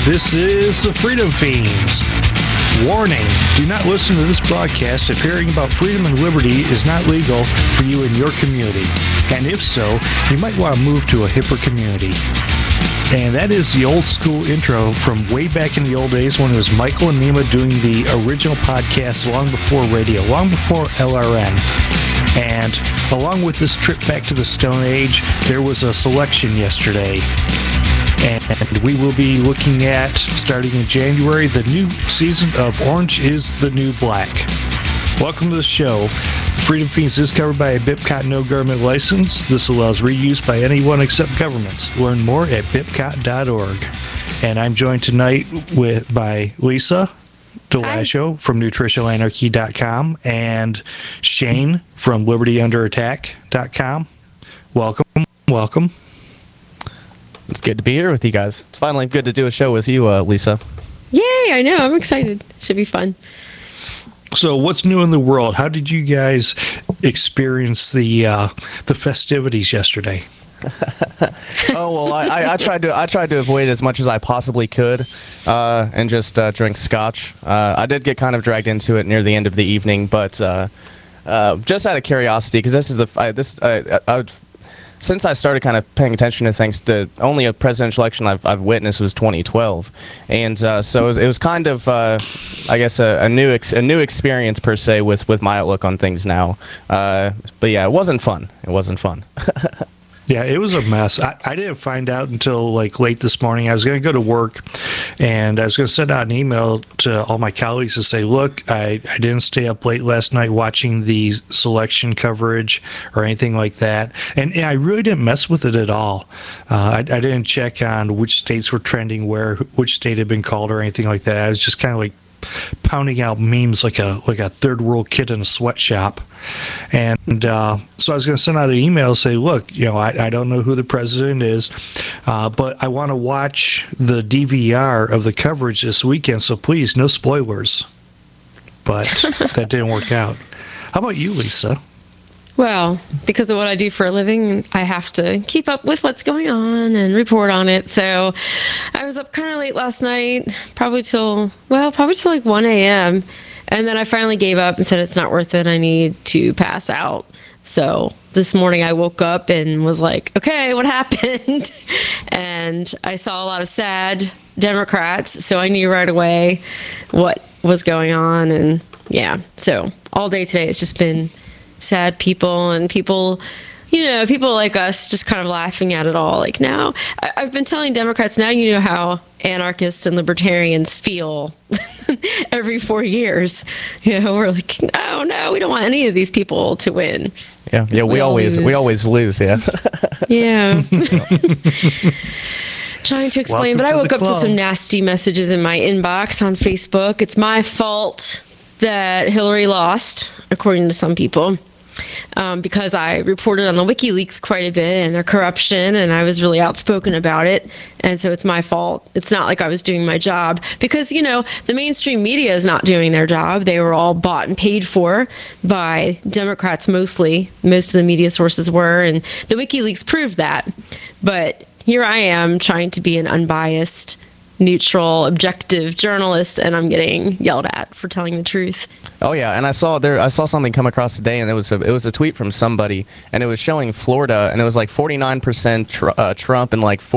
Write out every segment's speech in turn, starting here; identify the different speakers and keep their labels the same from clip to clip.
Speaker 1: This is the Freedom Fiends. Warning, do not listen to this broadcast if hearing about freedom and liberty is not legal for you in your community. And if so, you might want to move to a hipper community. And that is the old school intro from way back in the old days when it was Michael and Nima doing the original podcast long before radio, long before LRN. And along with this trip back to the Stone Age, there was a selection yesterday. And we will be looking at, starting in January, the new season of Orange is the New Black. Welcome to the show. Freedom Fiends is covered by a BIPCOT no government license. This allows reuse by anyone except governments. Learn more at bipcot.org. And I'm joined tonight by Lisa Delasho from nutritionalanarchy.com and Shane from libertyunderattack.com. Welcome.
Speaker 2: It's good to be here with you guys. It's finally good to do a show with you, Lisa.
Speaker 3: Yay, I know. I'm excited. Should be fun.
Speaker 1: So what's new in the world? How did you guys experience the festivities yesterday?
Speaker 2: Oh, well, I tried to avoid it as much as I possibly could and just drink scotch. I did get kind of dragged into it near the end of the evening, but just out of curiosity, because this is since I started kind of paying attention to things, the only presidential election I've witnessed was 2012, and so it was kind of, I guess, a new experience per se with my outlook on things now. But yeah, it wasn't fun.
Speaker 1: Yeah, it was a mess. I didn't find out until like late this morning. I was going to go to work, and I was going to send out an email to all my colleagues to say, look, I didn't stay up late last night watching the selection coverage or anything like that. And I really didn't mess with it at all. I didn't check on which states were trending where, which state had been called or anything like that. I was just kind of like pounding out memes like a third world kid in a sweatshop. And so I was going to send out an email say, look, I don't know who the president is, but I want to watch the DVR of the coverage this weekend, so please, no spoilers. But that didn't work out. How about you, Lisa?
Speaker 3: Well, because of what I do for a living, I have to keep up with what's going on and report on it. So I was up kind of late last night, probably till like 1 a.m. And then I finally gave up and said it's not worth it. I need to pass out. So this morning I woke up and was like, okay, what happened? And I saw a lot of sad Democrats. So I knew right away what was going on. And yeah, so all day today it's just been sad people and people like us just kind of laughing at it all. Like now, I've been telling Democrats, now you know how anarchists and libertarians feel every 4 years. We're like, oh no, we don't want any of these people to win.
Speaker 2: Yeah, we always lose. Yeah.
Speaker 3: Yeah. Trying to explain, but I woke up to some nasty messages in my inbox on Facebook. It's my fault that Hillary lost, according to some people. Because I reported on the WikiLeaks quite a bit and their corruption, and I was really outspoken about it. And so it's my fault. It's not like I was doing my job because, the mainstream media is not doing their job. They were all bought and paid for by Democrats mostly. Most of the media sources were, and the WikiLeaks proved that. But here I am trying to be an unbiased, neutral, objective journalist, and I'm getting yelled at for telling the truth.
Speaker 2: Oh yeah, and I saw something come across today, and it was a tweet from somebody, and it was showing Florida, and it was like 49% Trump and like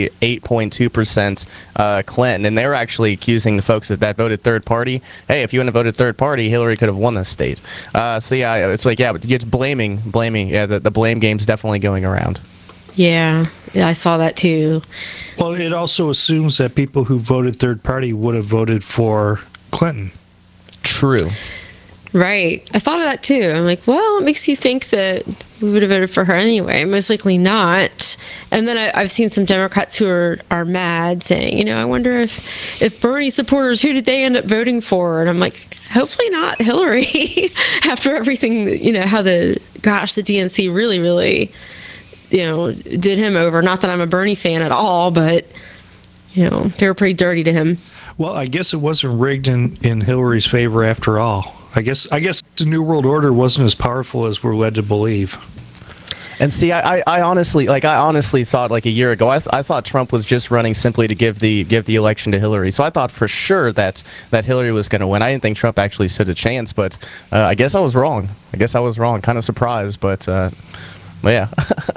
Speaker 2: 48.2% Clinton, and they were actually accusing the folks that voted third party. Hey, if you wouldn't have voted third party, Hillary could have won this state. So yeah, it's like but it's blaming. Yeah, the blame game's definitely going around.
Speaker 3: Yeah, I saw that too.
Speaker 1: Well, it also assumes that people who voted third party would have voted for Clinton.
Speaker 2: True.
Speaker 3: Right. I thought of that too. I'm like, well, it makes you think that we would have voted for her anyway. Most likely not. And then I've seen some Democrats who are mad saying, I wonder if Bernie supporters, who did they end up voting for? And I'm like, hopefully not Hillary. After everything, how the DNC really, really did him over. Not that I'm a Bernie fan at all, but, they were pretty dirty to him.
Speaker 1: Well, I guess it wasn't rigged in Hillary's favor after all. I guess the New World Order wasn't as powerful as we're led to believe.
Speaker 2: And see, I honestly thought like a year ago, I thought Trump was just running simply to give the election to Hillary. So I thought for sure that Hillary was going to win. I didn't think Trump actually stood a chance, but I guess I was wrong. Kind of surprised, but yeah.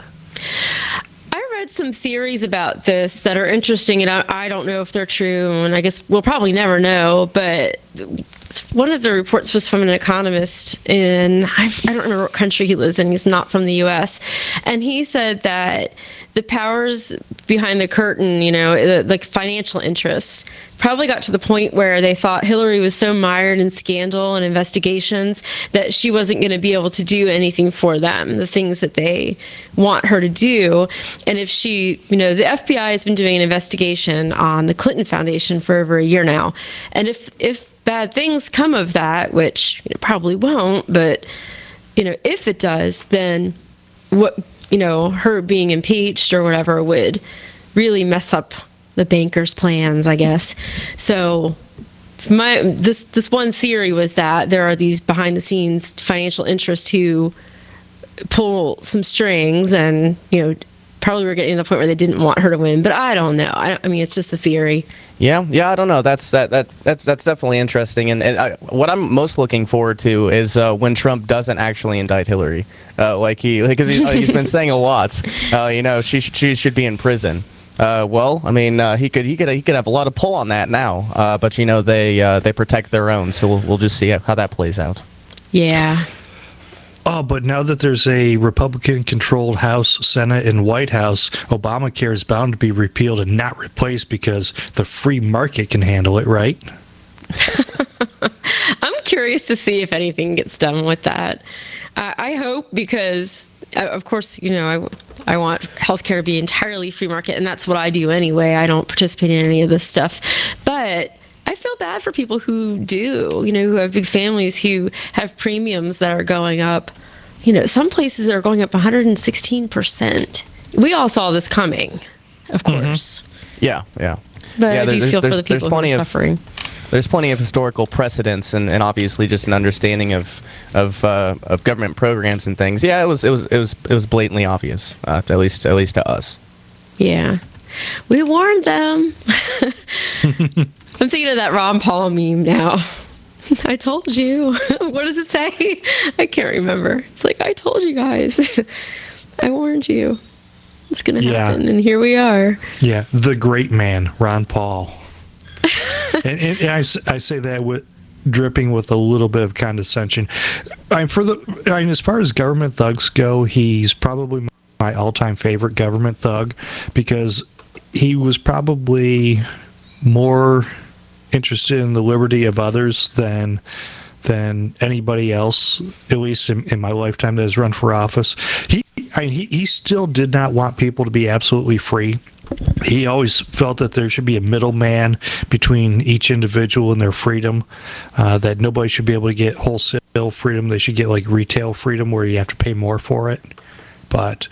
Speaker 3: I read some theories about this that are interesting, and I don't know if they're true, and I guess we'll probably never know, but one of the reports was from an economist in, I don't remember what country he lives in. He's not from the U.S. And he said that the powers behind the curtain, like financial interests, probably got to the point where they thought Hillary was so mired in scandal and investigations that she wasn't going to be able to do anything for them, the things that they want her to do. And if she, the FBI has been doing an investigation on the Clinton Foundation for over a year now. And if bad things come of that, which probably won't, but if it does, then what her being impeached or whatever would really mess up the bankers' plans, I guess. So this one theory was that there are these behind the scenes financial interests who pull some strings, and probably were getting to the point where they didn't want her to win, but I don't know. I mean, it's just a theory.
Speaker 2: Yeah, I don't know. That's definitely interesting, and what I'm most looking forward to is when Trump doesn't actually indict Hillary, because he's been saying a lot. She should be in prison. Well, I mean, he could have a lot of pull on that now, but they protect their own, so we'll just see how that plays out.
Speaker 3: Yeah.
Speaker 1: Oh, but now that there's a Republican-controlled House, Senate, and White House, Obamacare is bound to be repealed and not replaced because the free market can handle it, right?
Speaker 3: I'm curious to see if anything gets done with that. I hope, because, of course, I want healthcare to be entirely free market, and that's what I do anyway. I don't participate in any of this stuff. But I feel bad for people who do, who have big families, who have premiums that are going up. Some places are going up 116%. We all saw this coming, of course.
Speaker 2: Yeah.
Speaker 3: But I do feel for the people who are suffering.
Speaker 2: There's plenty of historical precedents, and obviously just an understanding of government programs and things. Yeah, it was blatantly obvious, at least to us.
Speaker 3: Yeah, we warned them. I'm thinking of that Ron Paul meme now. I told you. What does it say? I can't remember. It's like, I told you guys. I warned you. It's going to happen, and here we are.
Speaker 1: Yeah, the great man, Ron Paul. and I say that with dripping with a little bit of condescension. As far as government thugs go, he's probably my all-time favorite government thug, because he was probably more interested in the liberty of others than anybody else, at least in my lifetime, that has run for office. He still did not want people to be absolutely free. He always felt that there should be a middleman between each individual and their freedom, that nobody should be able to get wholesale freedom. They should get like retail freedom where you have to pay more for it. But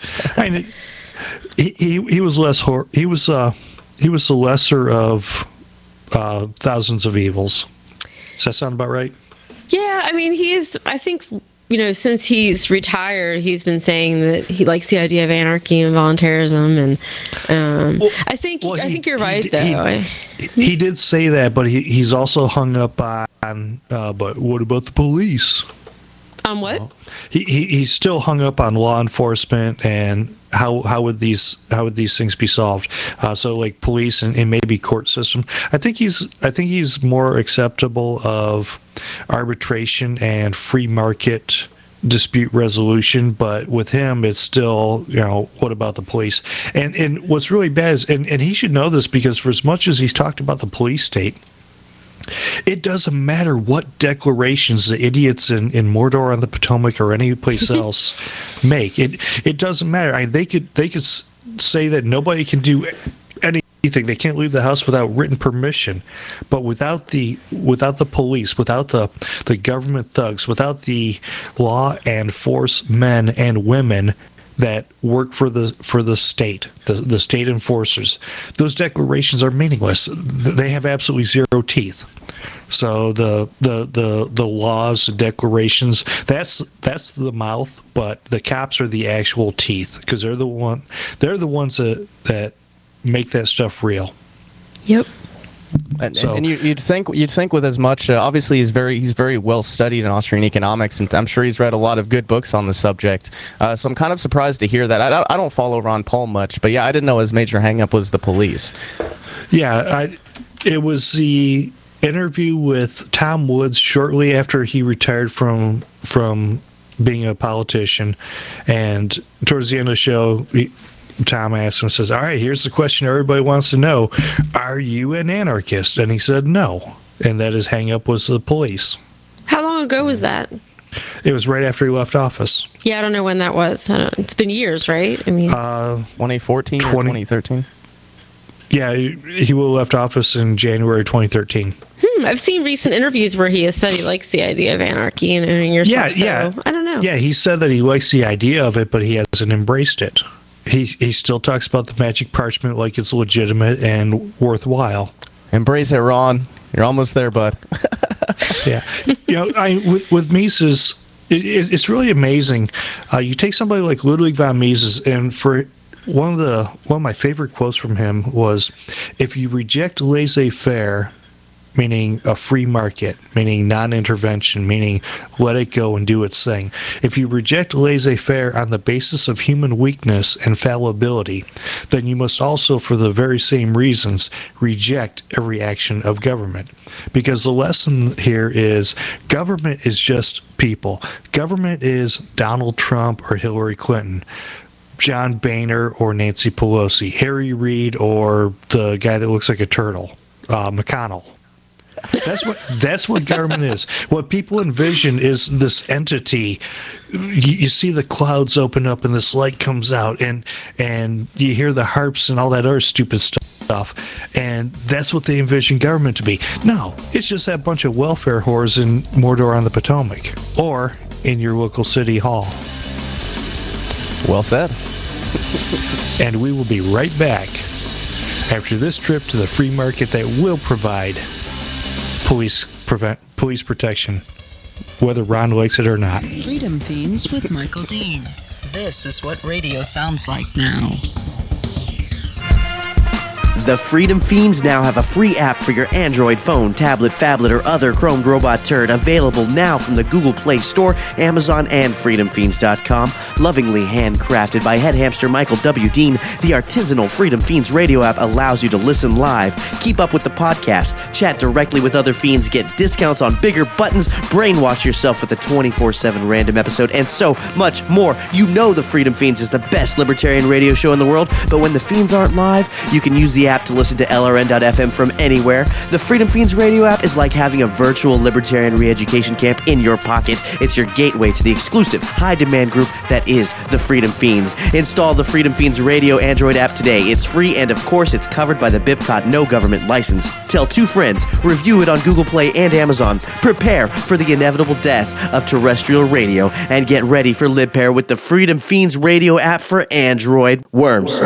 Speaker 1: he was he was the lesser of thousands of evils. Does that sound about right?
Speaker 3: Yeah, I mean, I think, since he's retired, he's been saying that he likes the idea of anarchy and voluntarism, and I think you're right, though.
Speaker 1: He did say that, but he's also hung up on, but what about the police?
Speaker 3: On what?
Speaker 1: He's still hung up on law enforcement and how would these things be solved? So like police and maybe court system. I think he's more acceptable of arbitration and free market dispute resolution, but with him it's still, what about the police? And what's really bad is, and he should know this, because for as much as he's talked about the police state, it doesn't matter what declarations the idiots in Mordor on the Potomac or any place else make. It doesn't matter. They could say that nobody can do anything. They can't leave the house without written permission. But without the police, without the government thugs, without the law and force men and women that work for the state, the state enforcers, those declarations are meaningless. They have absolutely zero teeth. So the laws, the declarations, that's the mouth, but the cops are the actual teeth, because they're the ones that make that stuff real.
Speaker 3: Yep.
Speaker 2: And you'd think with as much, obviously he's very well studied in Austrian economics, and I'm sure he's read a lot of good books on the subject. So I'm kind of surprised to hear that. I don't follow Ron Paul much, but yeah, I didn't know his major hangup was the police.
Speaker 1: Yeah, it was the interview with Tom Woods shortly after he retired from being a politician, and towards the end of the show, Tom asked him, says, "All right, here's the question everybody wants to know: are you an anarchist?" And he said no, and that his hang-up was the police.
Speaker 3: How long ago was that?
Speaker 1: It was right after he left office.
Speaker 3: Yeah, I don't know when that was. It's been years, right? I mean,
Speaker 2: 2014 or 2013.
Speaker 1: Yeah, he will have left office in January 2013.
Speaker 3: I've seen recent interviews where he has said he likes the idea of anarchy and owning yourself. So I don't know.
Speaker 1: Yeah, he said that he likes the idea of it, but he hasn't embraced it. He still talks about the magic parchment like it's legitimate and worthwhile.
Speaker 2: Embrace it, Ron. You're almost there, bud.
Speaker 1: Yeah, with Mises, it's really amazing. You take somebody like Ludwig von Mises, and for one of my favorite quotes from him was, "If you reject laissez-faire, meaning a free market, meaning non-intervention, meaning let it go and do its thing. If you reject laissez-faire on the basis of human weakness and fallibility, then you must also, for the very same reasons, reject every action of government." Because the lesson here is government is just people. Government is Donald Trump or Hillary Clinton, John Boehner or Nancy Pelosi, Harry Reid or the guy that looks like a turtle, McConnell. That's what government is. What people envision is this entity. You see the clouds open up and this light comes out, and you hear the harps and all that other stupid stuff, and that's what they envision government to be. No, it's just that bunch of welfare whores in Mordor on the Potomac, or in your local city hall.
Speaker 2: Well said.
Speaker 1: And we will be right back after this trip to the free market that will provide police protection, whether Ron likes it or not.
Speaker 4: Freedom Fiends with Michael Dean. This is what radio sounds like now.
Speaker 5: The Freedom Fiends now have a free app for your Android phone, tablet, phablet, or other chromed robot turd, available now from the Google Play Store, Amazon, and freedomfiends.com. Lovingly handcrafted by head hamster Michael W. Dean, the artisanal Freedom Fiends radio app allows you to listen live, keep up with the podcast, chat directly with other fiends, get discounts on bigger buttons, brainwash yourself with a 24/7 random episode, and so much more. You know the Freedom Fiends is the best libertarian radio show in the world, but when the fiends aren't live, you can use the app to listen to LRN.FM from anywhere. The Freedom Fiends radio app is like having a virtual libertarian re-education camp in your pocket. It's your gateway to the exclusive high-demand group that is the Freedom Fiends. Install the Freedom Fiends radio Android app today. It's free, and of course, it's covered by the BIPCOT no government license. Tell 2 friends, review it on Google Play and Amazon. Prepare for the inevitable death of terrestrial radio, and get ready for LibPair with the Freedom Fiends radio app for Android. Worms.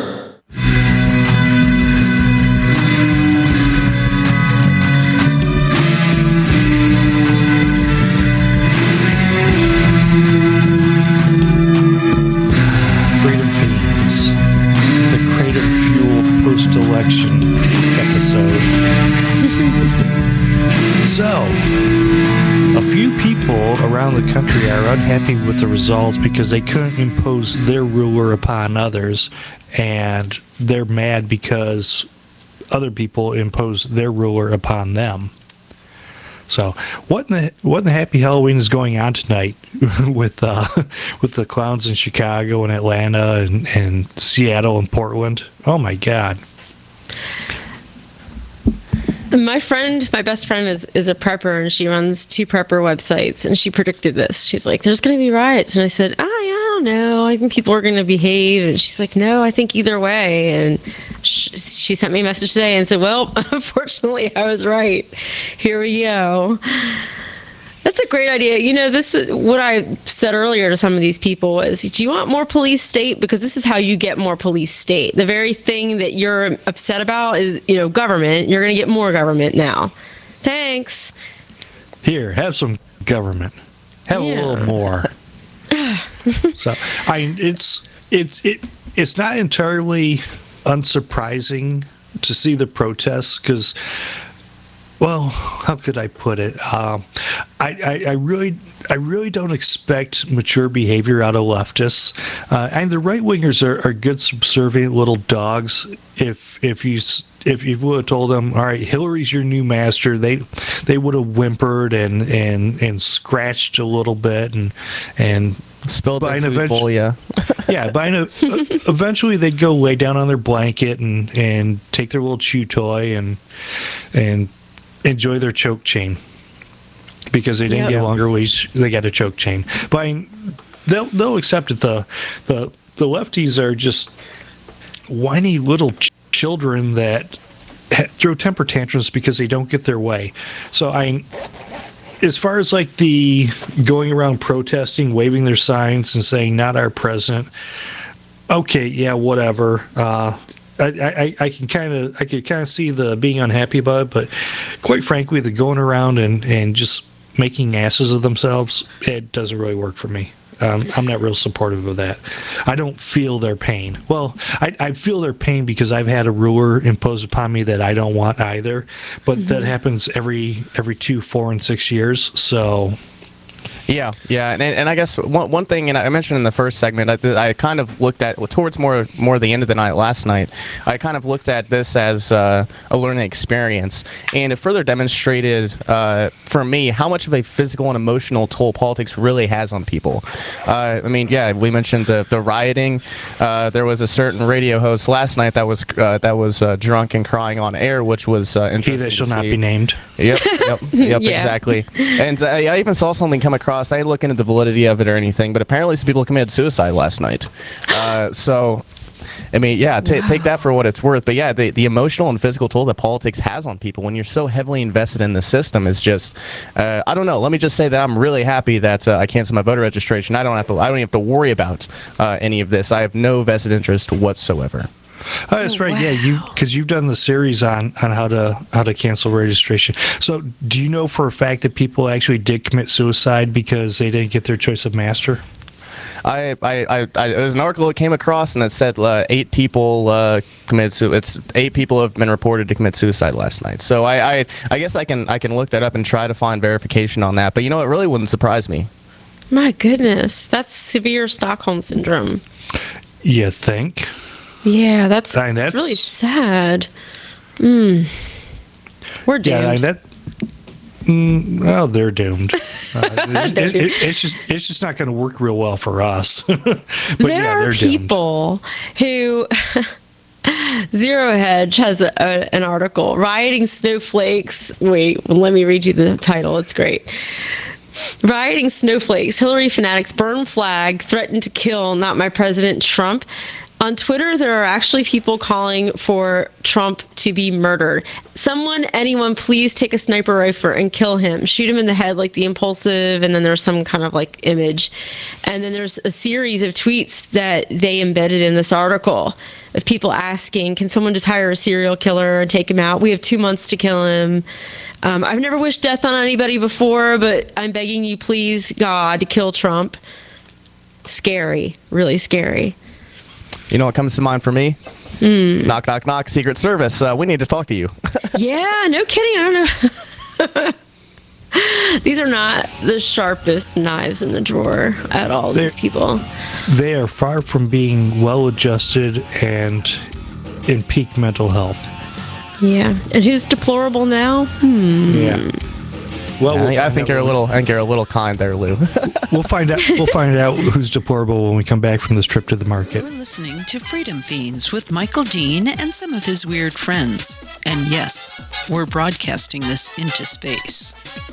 Speaker 1: Election episode. So, a few people around the country are unhappy with the results because they couldn't impose their ruler upon others, and they're mad because other people imposed their ruler upon them. So, what in the happy Halloween is going on tonight with the clowns in Chicago and Atlanta and Seattle and Portland? Oh my God.
Speaker 3: My best friend is a prepper, and she runs 2 prepper websites, and she predicted this. She's like, there's going to be riots. And I said, I don't know. I think people are going to behave. And she's like, no, I think either way. And she sent me a message today and said, well, unfortunately, I was right. Here we go. That's a great idea. You know, this is what I said earlier to some of these people was, do you want more police state? Because this is how you get more police state. The very thing that you're upset about is, government. You're going to get more government now. Thanks.
Speaker 1: Here, have some government. Have a little more. So, it's not entirely unsurprising to see the protests because, well, how could I put it? I really don't expect mature behavior out of leftists, and the right wingers are good subservient little dogs. If you would have told them, all right, Hillary's your new master, they would have whimpered and scratched a little bit and
Speaker 2: spilled their food bowl, yeah.
Speaker 1: Yeah, eventually they'd go lay down on their blanket and take their little chew toy and enjoy their choke chain because they didn't get longer leash. They got a choke chain, but they'll accept it. The lefties are just whiny little children that throw temper tantrums because they don't get their way. So as far as like the going around protesting, waving their signs and saying "Not our president," okay, yeah, whatever. I could kind of see the being unhappy about it, but quite frankly, the going around and just making asses of themselves, it doesn't really work for me. I'm not real supportive of that. I don't feel their pain. Well, I feel their pain because I've had a ruler imposed upon me that I don't want either. But that happens every 2, 4, and 6 years. So.
Speaker 2: Yeah, and I guess one thing, and I mentioned in the first segment, I kind of looked at towards more the end of the night last night. I kind of looked at this as a learning experience, and it further demonstrated for me how much of a physical and emotional toll politics really has on people. I mean, yeah, we mentioned the rioting. There was a certain radio host last night that was drunk and crying on air, which was interesting.
Speaker 1: He that shall not be named.
Speaker 2: Yep, exactly. And I even saw something come across. I didn't look into the validity of it or anything, but apparently some people committed suicide last night. So, I mean, yeah, take that for what it's worth. But yeah, the emotional and physical toll that politics has on people when you're so heavily invested in the system is just, I don't know. Let me just say that I'm really happy that I canceled my voter registration. I don't even have to worry about any of this. I have no vested interest whatsoever.
Speaker 1: Oh, that's right. Wow. Yeah, because you've done the series on how to cancel registration. So, do you know for a fact that people actually did commit suicide because they didn't get their choice of master?
Speaker 2: There was an article that came across and it said 8 people committed suicide. It's 8 people have been reported to commit suicide last night. So I guess I can look that up and try to find verification on that. But you know, it really wouldn't surprise me.
Speaker 3: My goodness, that's severe Stockholm syndrome.
Speaker 1: You think?
Speaker 3: Yeah, that's really sad. We're doomed.
Speaker 1: Yeah, well, they're doomed. It's just not going to work real well for us. But
Speaker 3: there are people who Zero Hedge has an article, Rioting Snowflakes. Wait, let me read you the title. It's great. Rioting Snowflakes, Hillary fanatics burn flag, threaten to kill not my president Trump. On Twitter, there are actually people calling for Trump to be murdered. Anyone, please take a sniper rifle and kill him. Shoot him in the head like the Impulsive, and then there's some kind of like image. And then there's a series of tweets that they embedded in this article of people asking, can someone just hire a serial killer and take him out? We have 2 months to kill him. I've never wished death on anybody before, but I'm begging you, please, God, to kill Trump. Scary, really scary.
Speaker 2: You know what comes to mind for me? Knock, knock, knock, Secret Service. We need to talk to you.
Speaker 3: Yeah, no kidding. I don't know. These are not the sharpest knives in the drawer at all, these people.
Speaker 1: They are far from being well-adjusted and in peak mental health.
Speaker 3: Yeah. And who's deplorable now?
Speaker 1: Yeah. Well,
Speaker 2: I think you're a little kind there, Lou.
Speaker 1: We'll find out who's deplorable when we come back from this trip to the market.
Speaker 4: You're listening to Freedom Fiends with Michael Dean and some of his weird friends. And yes, we're broadcasting this into space.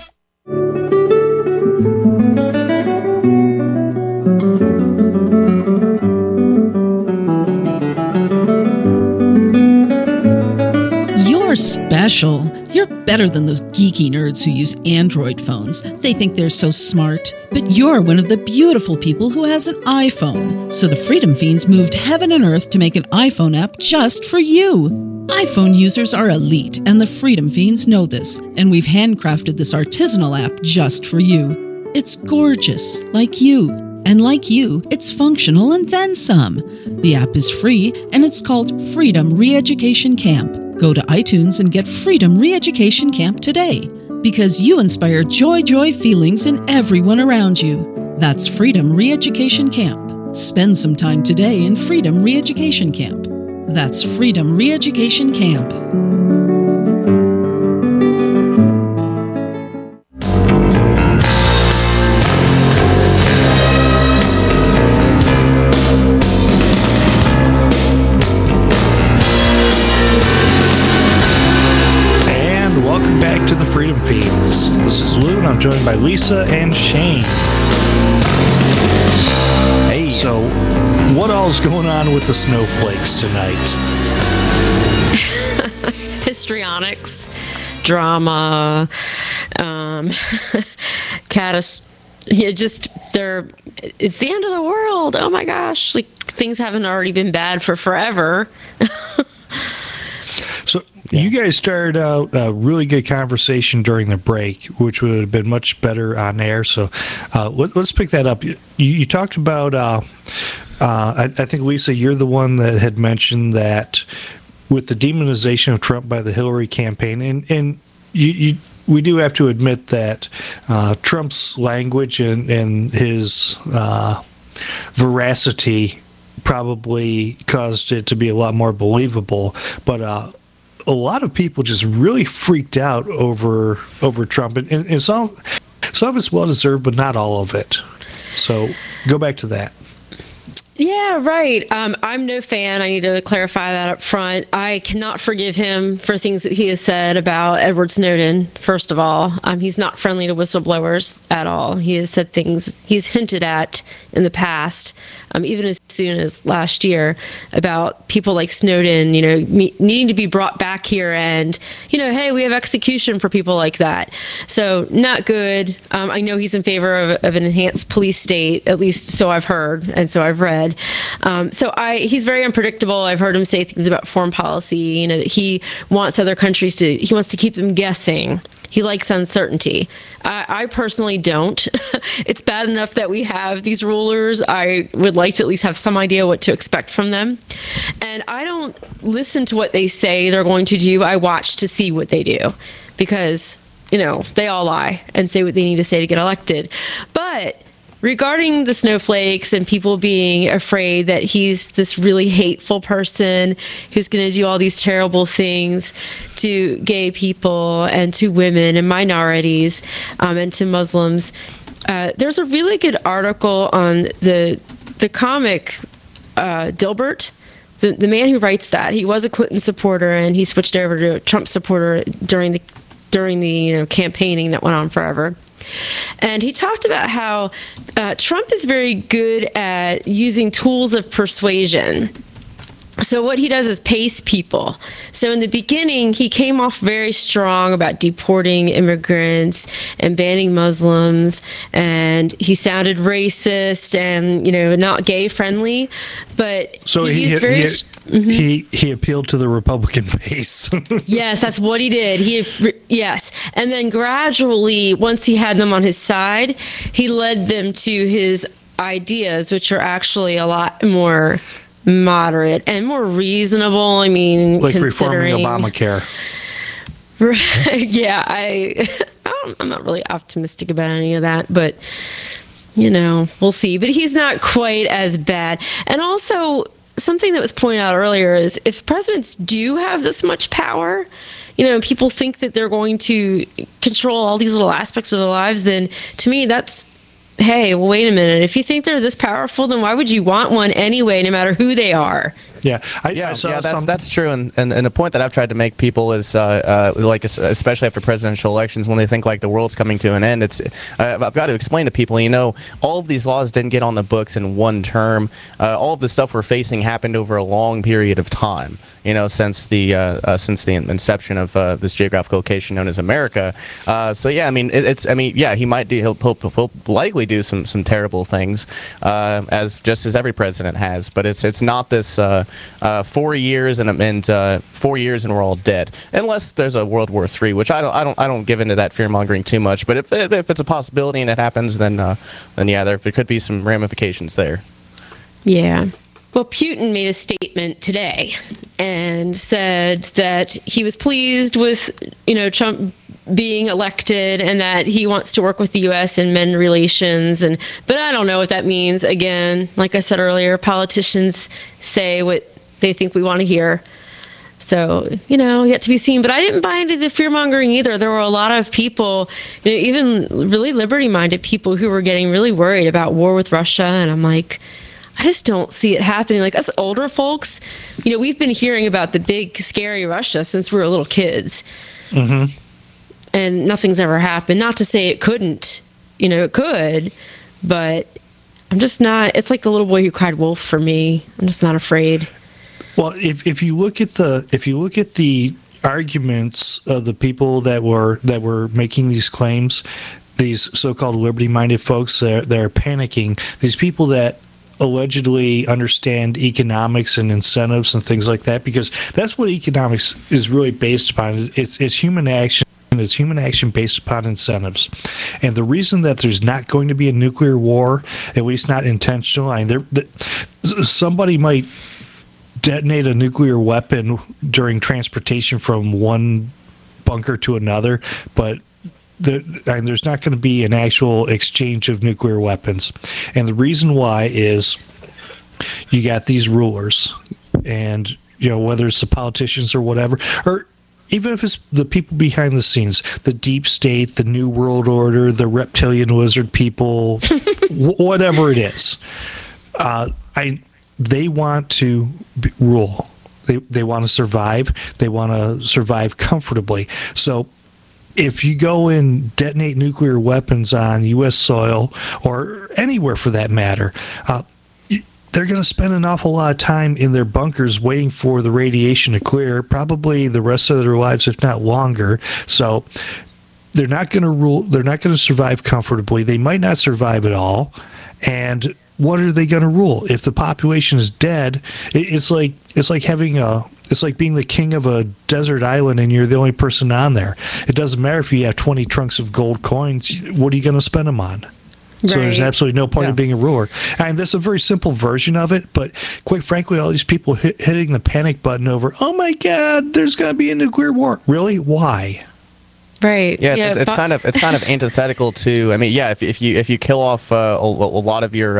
Speaker 4: You're special. You're better than those geeky nerds who use Android phones. They think they're so smart. But you're one of the beautiful people who has an iPhone. So the Freedom Fiends moved heaven and earth to make an iPhone app just for you. iPhone users are elite, and the Freedom Fiends know this, and we've handcrafted this artisanal app just for you. It's gorgeous, like you. And like you, it's functional and then some. The app is free, and it's called Freedom Re-Education Camp. Go to iTunes and get Freedom Re-Education Camp today. Because you inspire joy feelings in everyone around you. That's Freedom Re-Education Camp. Spend some time today in Freedom Re-Education Camp. That's Freedom Re-Education Camp.
Speaker 1: Welcome back to the Freedom Fiends. This is Lou, and I'm joined by Lisa and Shane.
Speaker 2: Hey.
Speaker 1: So, what all's going on with the snowflakes tonight?
Speaker 3: Histrionics, drama, it's the end of the world. Oh my gosh, like things haven't already been bad for forever.
Speaker 1: So you guys started out a really good conversation during the break, which would have been much better on air. So let's pick that up. You talked about, I think, Lisa, you're the one that had mentioned that with the demonization of Trump by the Hillary campaign, and we do have to admit that Trump's language and his veracity probably caused it to be a lot more believable. But a lot of people just really freaked out over Trump, and some of it's well deserved, but not all of it. So go back to that.
Speaker 3: Yeah, right. I'm no fan. I need to clarify that up front. I cannot forgive him for things that he has said about Edward Snowden, first of all. He's not friendly to whistleblowers at all. He has said things he's hinted at in the past, even as soon as last year, about people like Snowden, needing to be brought back here and, hey, we have execution for people like that. So not good. I know he's in favor of an enhanced police state, at least so I've heard and so I've read. He's very unpredictable. I've heard him say things about foreign policy, that he wants other countries he wants to keep them guessing. He likes uncertainty. I personally don't. It's bad enough that we have these rulers. I would like to at least have some idea what to expect from them. And I don't listen to what they say they're going to do. I watch to see what they do, because, they all lie and say what they need to say to get elected. But regarding the snowflakes and people being afraid that he's this really hateful person who's going to do all these terrible things to gay people and to women and minorities and to Muslims, there's a really good article on the comic Dilbert, the man who writes that. He was a Clinton supporter and he switched over to a Trump supporter during the campaigning that went on forever. And he talked about how Trump is very good at using tools of persuasion. So what he does is pace people. So in the beginning, he came off very strong about deporting immigrants and banning Muslims, and he sounded racist and, not gay friendly. But
Speaker 1: so he appealed to the Republican base.
Speaker 3: Yes, that's what he did. Yes. And then gradually, once he had them on his side, he led them to his ideas, which are actually a lot more moderate and more reasonable. I mean,
Speaker 1: like
Speaker 3: considering
Speaker 1: reforming Obamacare.
Speaker 3: Right. Yeah, I'm not really optimistic about any of that, but we'll see. But he's not quite as bad. And also, something that was pointed out earlier is if presidents do have this much power, people think that they're going to control all these little aspects of their lives, then to me that's, hey, well, wait a minute. If you think they're this powerful, then why would you want one anyway, no matter who they are?
Speaker 1: Yeah,
Speaker 2: that's true. And the point that I've tried to make people is, especially after presidential elections, when they think like the world's coming to an end, I've got to explain to people, all of these laws didn't get on the books in one term. All of the stuff we're facing happened over a long period of time. Since the inception of this geographical location known as America. He'll likely do some terrible things, as every president has. But it's not this 4 years and 4 years and we're all dead, unless there's a World War III, which I don't give into that fear mongering too much. But if it's a possibility and it happens, then yeah, there could be some ramifications there.
Speaker 3: Yeah. Well, Putin made a statement today and said that he was pleased with, Trump being elected and that he wants to work with the U.S. in men relations. But I don't know what that means. Again, like I said earlier, politicians say what they think we want to hear. So, yet to be seen. But I didn't buy into the fear-mongering either. There were a lot of people, even really liberty-minded people who were getting really worried about war with Russia. And I'm like, I just don't see it happening. Like us older folks, we've been hearing about the big, scary Russia since we were little kids. Mm-hmm. And nothing's ever happened. Not to say it couldn't, it could, but I'm just not. It's like the little boy who cried wolf for me. I'm just not afraid.
Speaker 1: Well, if you look at the arguments of the people that were making these claims, these so-called liberty-minded folks that are panicking, these people that allegedly understand economics and incentives and things like that, because that's what economics is really based upon. It's human action. It's human action based upon incentives. And the reason that there's not going to be a nuclear war, at least not intentional, somebody might detonate a nuclear weapon during transportation from one bunker to another, but there's not going to be an actual exchange of nuclear weapons. And the reason why is you got these rulers, and whether it's the politicians or whatever, or even if it's the people behind the scenes, the deep state, the New World Order, the reptilian lizard people, whatever it is, they want to rule. They want to survive. They want to survive comfortably. So if you go and detonate nuclear weapons on U.S. soil, or anywhere for that matter, they're going to spend an awful lot of time in their bunkers waiting for the radiation to clear, probably the rest of their lives, if not longer. So they're not going to rule. They're not going to survive comfortably. They might not survive at all. And what are they going to rule? If the population is dead, it's like being the king of a desert island and you're the only person on there. It doesn't matter if you have 20 trunks of gold coins. What are you going to spend them on? So there's absolutely no point in being a ruler. And that's a very simple version of it, but quite frankly, all these people hitting the panic button over, oh my God, there's going to be a nuclear war. Really? Why?
Speaker 3: Right.
Speaker 2: Yeah, it's kind of antithetical to. I mean, yeah, if you kill off a lot of your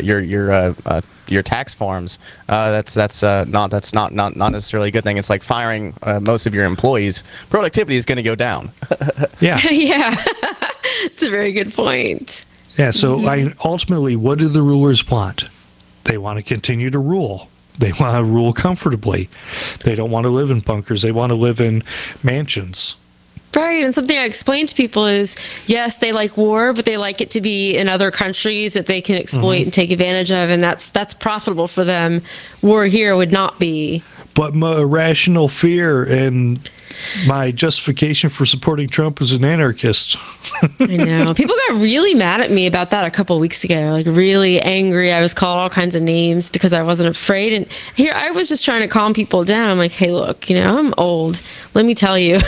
Speaker 2: tax farms, that's not necessarily a good thing. It's like firing most of your employees. Productivity is going to go down.
Speaker 1: Yeah.
Speaker 3: Yeah. It's a very good point.
Speaker 1: Yeah. So ultimately, what do the rulers want? They want to continue to rule. They want to rule comfortably. They don't want to live in bunkers. They want to live in mansions.
Speaker 3: Right, and something I explain to people is, yes, they like war, but they like it to be in other countries that they can exploit and take advantage of, and that's profitable for them. War here would not be.
Speaker 1: But my rational fear and my justification for supporting Trump as an anarchist.
Speaker 3: I know. People got really mad at me about that a couple of weeks ago, like really angry. I was called all kinds of names because I wasn't afraid. And here I was just trying to calm people down. I'm like, hey, look, I'm old. Let me tell you.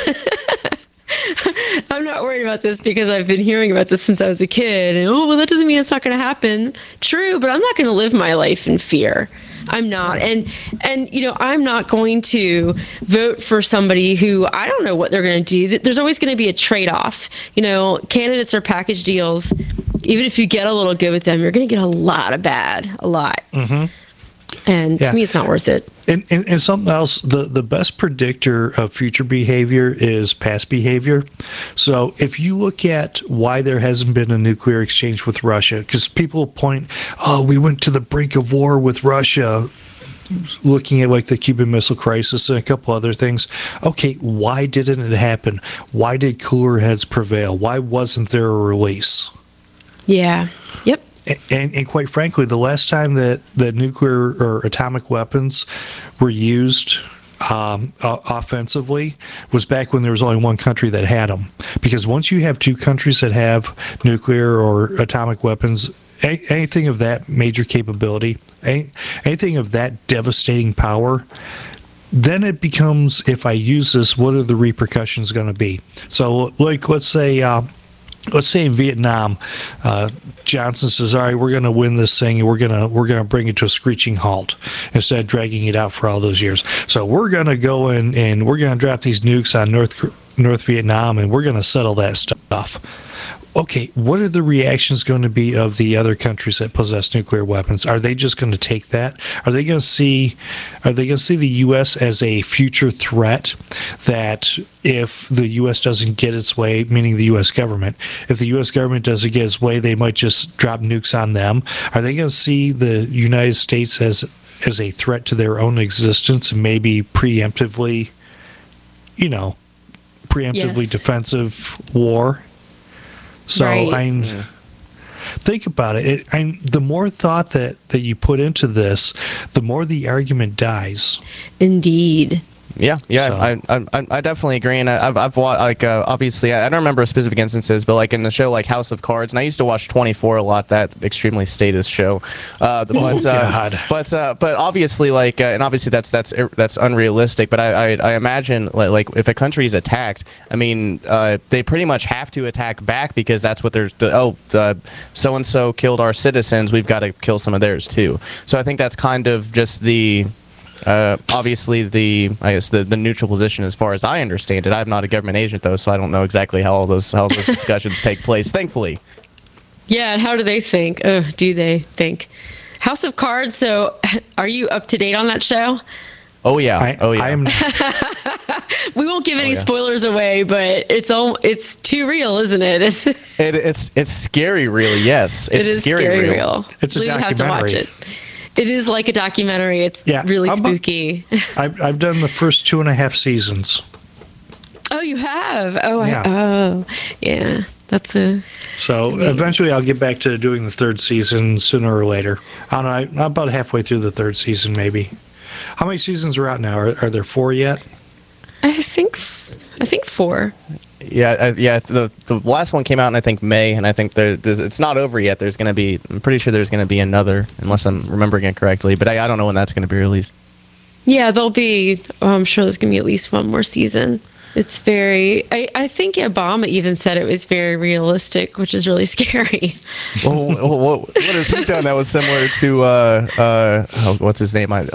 Speaker 3: I'm not worried about this because I've been hearing about this since I was a kid. And, that doesn't mean it's not going to happen. True, but I'm not going to live my life in fear. I'm not. And I'm not going to vote for somebody who I don't know what they're going to do. There's always going to be a trade-off. Candidates are package deals. Even if you get a little good with them, you're going to get a lot of bad, a lot. Mm-hmm. And to me, it's not worth it.
Speaker 1: And something else, the best predictor of future behavior is past behavior. So if you look at why there hasn't been a nuclear exchange with Russia, because people point, we went to the brink of war with Russia, looking at like the Cuban Missile Crisis and a couple other things. Okay, why didn't it happen? Why did cooler heads prevail? Why wasn't there a release?
Speaker 3: Yeah. Yep.
Speaker 1: And quite frankly, the last time that nuclear or atomic weapons were used offensively was back when there was only one country that had them. Because once you have two countries that have nuclear or atomic weapons anything of that major capability, anything of that devastating power, then it becomes, if I use this, what are the repercussions going to be? So, like, let's say in Vietnam, Johnson says, "All right, we're going to win this thing, and we're going to bring it to a screeching halt instead of dragging it out for all those years. So we're going to go in and we're going to drop these nukes on North Vietnam, and we're going to settle that stuff." Okay, what are the reactions going to be of the other countries that possess nuclear weapons? Are they just going to take that? Are they going to see the U.S. as a future threat that if the U.S. doesn't get its way, meaning the U.S. government, if the U.S. government doesn't get its way, they might just drop nukes on them? Are they going to see the United States as a threat to their own existence and maybe preemptively
Speaker 3: Yes.
Speaker 1: defensive war? So
Speaker 3: Right.
Speaker 1: think about it. The more thought that you put into this, the more the argument dies.
Speaker 3: Indeed.
Speaker 2: Yeah, I definitely agree, and I've watched, obviously I don't remember specific instances, but like in the show like House of Cards, and I used to watch 24 a lot, that extremely statist show. But obviously and obviously that's unrealistic. But I imagine like if a country is attacked, I mean they pretty much have to attack back because that's what so and so killed our citizens, we've got to kill some of theirs too. So I think that's kind of just the. Obviously, the neutral position, as far as I understand it. I'm not a government agent, though, so I don't know exactly how all those discussions take place. Thankfully.
Speaker 3: Yeah, and how do they think? Do they think? House of Cards. So, are you up to date on that show?
Speaker 2: Oh yeah.
Speaker 1: I am not.
Speaker 3: We won't give any spoilers away, but it's too real, isn't it?
Speaker 2: It's scary, really. Yes, it's
Speaker 3: scary real.
Speaker 1: It's a
Speaker 3: You have to watch it. It is like a documentary. It's really spooky.
Speaker 1: I've done the first 2.5 seasons.
Speaker 3: Oh, you have?
Speaker 1: Yeah.
Speaker 3: That's a.
Speaker 1: So eventually, I'll get back to doing the third season sooner or later. I don't know. I'm about halfway through the third season, maybe. How many seasons are out now? Are there 4 yet?
Speaker 3: I think 4.
Speaker 2: Yeah, the last one came out in I think May, and I think it's not over yet. I'm pretty sure there's going to be another, unless I'm remembering it correctly. But I don't know when that's going to be released.
Speaker 3: Yeah, there'll be. I'm sure there's going to be at least one more season. It's very. I think Obama even said it was very realistic, which is really scary.
Speaker 2: Well, what has he done that was similar to what's his name? I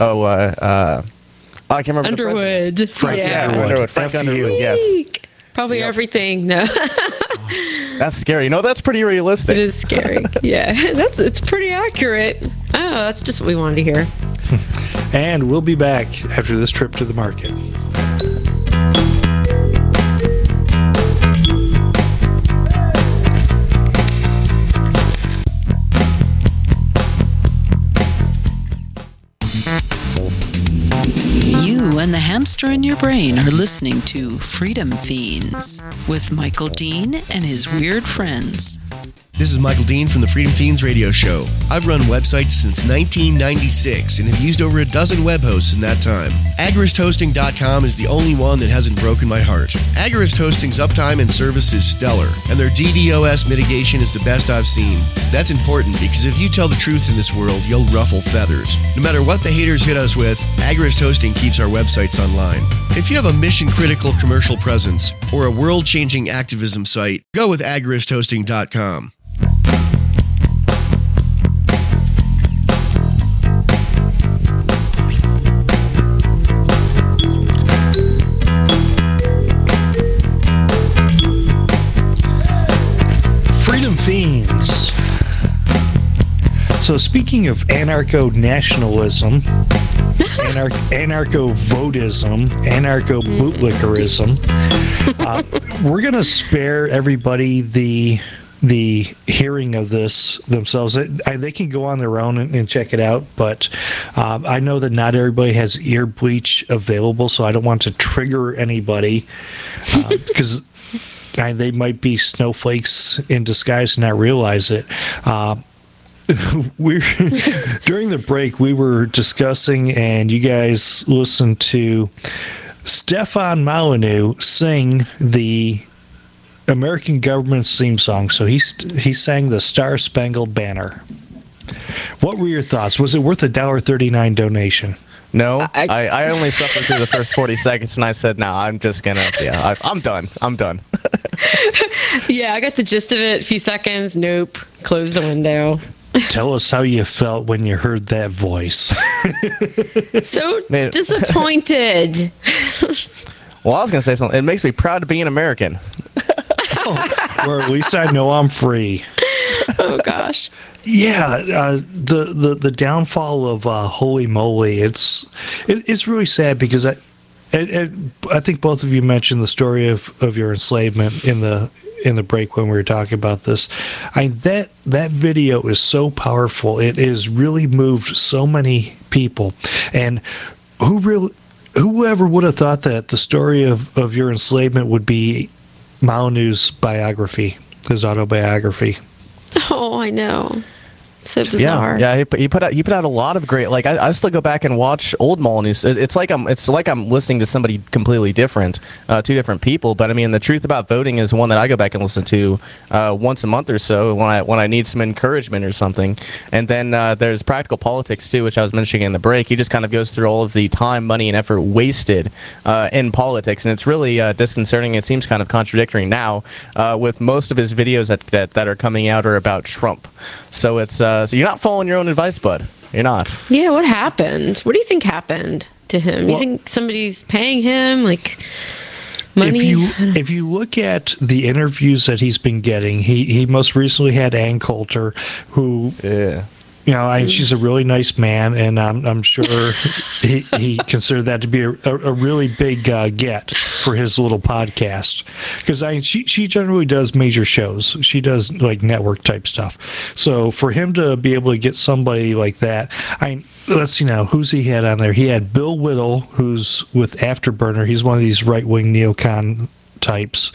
Speaker 2: can't remember.
Speaker 3: Underwood.
Speaker 1: Frank
Speaker 2: Underwood. Frank Underwood. Yes.
Speaker 3: Probably everything. No.
Speaker 2: That's scary. No, that's pretty realistic.
Speaker 3: It is scary. Yeah, it's pretty accurate. Oh, that's just what we wanted to hear.
Speaker 1: And we'll be back after this trip to the market.
Speaker 4: You and the hamster in your brain are listening to Freedom Fiends with Michael Dean and his weird friends.
Speaker 6: This is Michael Dean from the Freedom Fiends radio show. I've run websites since 1996 and have used over a dozen web hosts in that time. AgoristHosting.com is the only one that hasn't broken my heart. Agorist Hosting's uptime and service is stellar, and their DDoS mitigation is the best I've seen. That's important because if you tell the truth in this world, you'll ruffle feathers. No matter what the haters hit us with, Agorist Hosting keeps our websites online. If you have a mission-critical commercial presence or a world-changing activism site, go with AgoristHosting.com.
Speaker 1: Freedom Fiends. So speaking of anarcho-nationalism, anarcho-votism, anarcho-bootlickerism, we're going to spare everybody the hearing of this themselves. They can go on their own and check it out, but I know that not everybody has ear bleach available, so I don't want to trigger anybody because they might be snowflakes in disguise and not realize it. During the break, we were discussing, and you guys listened to Stefan Molyneux sing the American government's theme song. So he sang the Star Spangled Banner. What were your thoughts? Was it worth a $1.39 donation?
Speaker 2: No, I only suffered through the first 40 seconds, and I said, no, I'm just going to, I'm done. I'm done.
Speaker 3: Yeah, I got the gist of it. A few seconds. Nope. Close the window.
Speaker 1: Tell us how you felt when you heard that voice.
Speaker 3: So disappointed.
Speaker 2: Well, I was going to say something. It makes me proud to be an American.
Speaker 1: Or at least I know I'm free.
Speaker 3: Oh, gosh.
Speaker 1: Yeah, the downfall of Holy Moly, it's really sad because I think both of you mentioned the story of your enslavement in the break when we were talking about this. That video is so powerful. It has really moved so many people, and whoever would have thought that the story of your enslavement would be Maonu's biography, his autobiography.
Speaker 3: Oh, I know. So bizarre.
Speaker 2: Yeah. He put out a lot of great. Like I still go back and watch old Molyneux. It's like I'm listening to somebody completely different, two different people. But I mean, the Truth About Voting is one that I go back and listen to once a month or so when I need some encouragement or something. And then there's Practical Politics too, which I was mentioning in the break. He just kind of goes through all of the time, money, and effort wasted in politics, and it's really disconcerting. It seems kind of contradictory now with most of his videos that are coming out are about Trump. So it's so you're not following your own advice, bud. You're not.
Speaker 3: Yeah, what happened? What do you think happened to him?
Speaker 1: Well,
Speaker 3: you think somebody's paying him, like, money?
Speaker 1: If you look at the interviews that he's been getting, he most recently had Ann Coulter, who... Yeah. You know, she's a really nice man, and I'm sure he considered that to be a really big get for his little podcast. Because she generally does major shows. She does like network type stuff. So for him to be able to get somebody like that, let's see now, who's he had on there? He had Bill Whittle, who's with Afterburner. He's one of these right wing neocon types.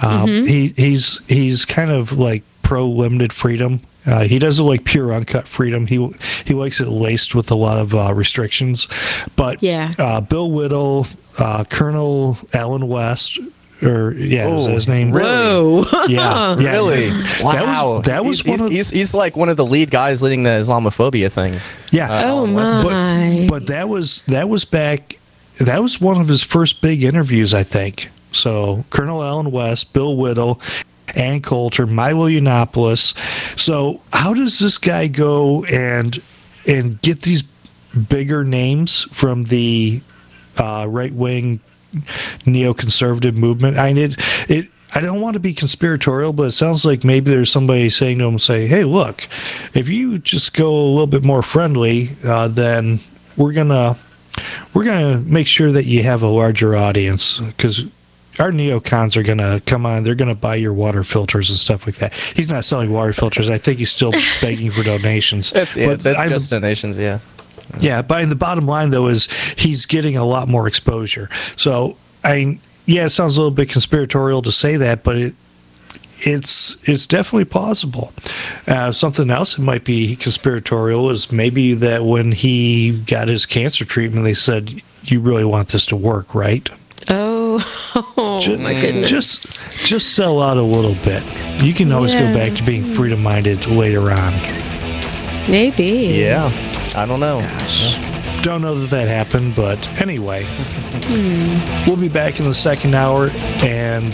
Speaker 1: He's kind of like pro limited freedom. He doesn't like pure uncut freedom. He likes it laced with a lot of restrictions. But Bill Whittle, Colonel Allen West, is that his name?
Speaker 3: Whoa!
Speaker 1: Yeah,
Speaker 2: really? Wow!
Speaker 1: That was
Speaker 2: he's like one of the lead guys leading the Islamophobia thing.
Speaker 1: Yeah.
Speaker 3: Oh my!
Speaker 1: But that was back. That was one of his first big interviews, I think. So Colonel Allen West, Bill Whittle, Ann Coulter, Milo Yiannopoulos. So how does this guy go and get these bigger names from the right-wing neoconservative movement? I don't want to be conspiratorial, but it sounds like maybe there's somebody saying to him, hey, look, if you just go a little bit more friendly, then we're gonna make sure that you have a larger audience, because our neocons are going to come on. They're going to buy your water filters and stuff like that. He's not selling water filters. I think he's still begging for donations.
Speaker 2: It's just donations, yeah.
Speaker 1: Yeah, but the bottom line, though, is he's getting a lot more exposure. So, it sounds a little bit conspiratorial to say that, but it's definitely possible. Something else that might be conspiratorial is maybe that when he got his cancer treatment, they said, you really want this to work, right?
Speaker 3: Oh my goodness.
Speaker 1: Just sell out a little bit. You can always go back to being freedom-minded later on.
Speaker 3: Maybe.
Speaker 2: Yeah. I don't know.
Speaker 1: Gosh. Don't know that happened, but anyway. We'll be back in the second hour, and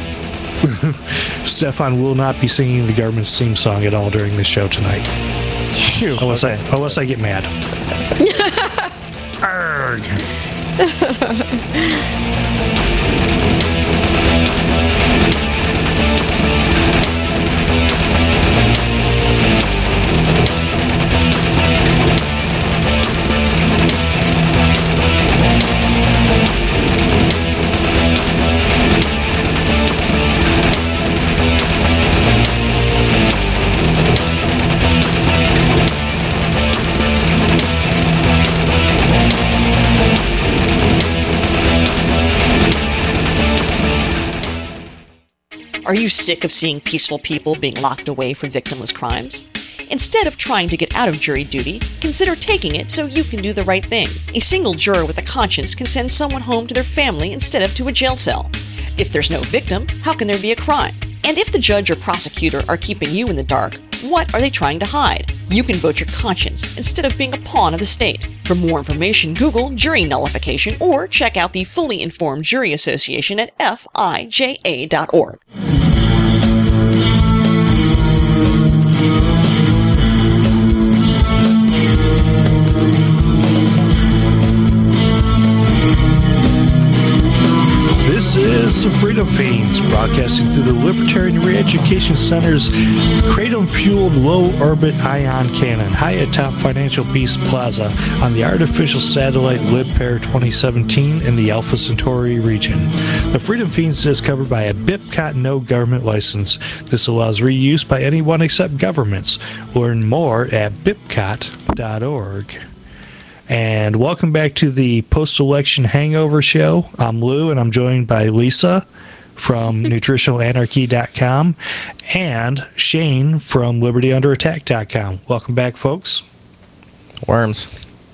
Speaker 1: Stefan will not be singing the government's theme song at all during the show tonight. Unless I get mad. Arrgh.
Speaker 7: Are you sick of seeing peaceful people being locked away for victimless crimes? Instead of trying to get out of jury duty, consider taking it so you can do the right thing. A single juror with a conscience can send someone home to their family instead of to a jail cell. If there's no victim, how can there be a crime? And if the judge or prosecutor are keeping you in the dark, what are they trying to hide? You can vote your conscience instead of being a pawn of the state. For more information, Google jury nullification or check out the Fully Informed Jury Association at fija.org.
Speaker 1: This is the Freedom Fiends, broadcasting through the Libertarian Re-Education Center's Kratom-fueled low-orbit ion cannon, high atop Financial Peace Plaza on the artificial satellite LibPair 2017 in the Alpha Centauri region. The Freedom Fiends is covered by a BIPCOT no government license. This allows reuse by anyone except governments. Learn more at bipcot.org. And welcome back to the post-election hangover show. I'm Lou, and I'm joined by Lisa from nutritionalanarchy.com and Shane from libertyunderattack.com. Welcome back, folks.
Speaker 2: Worms.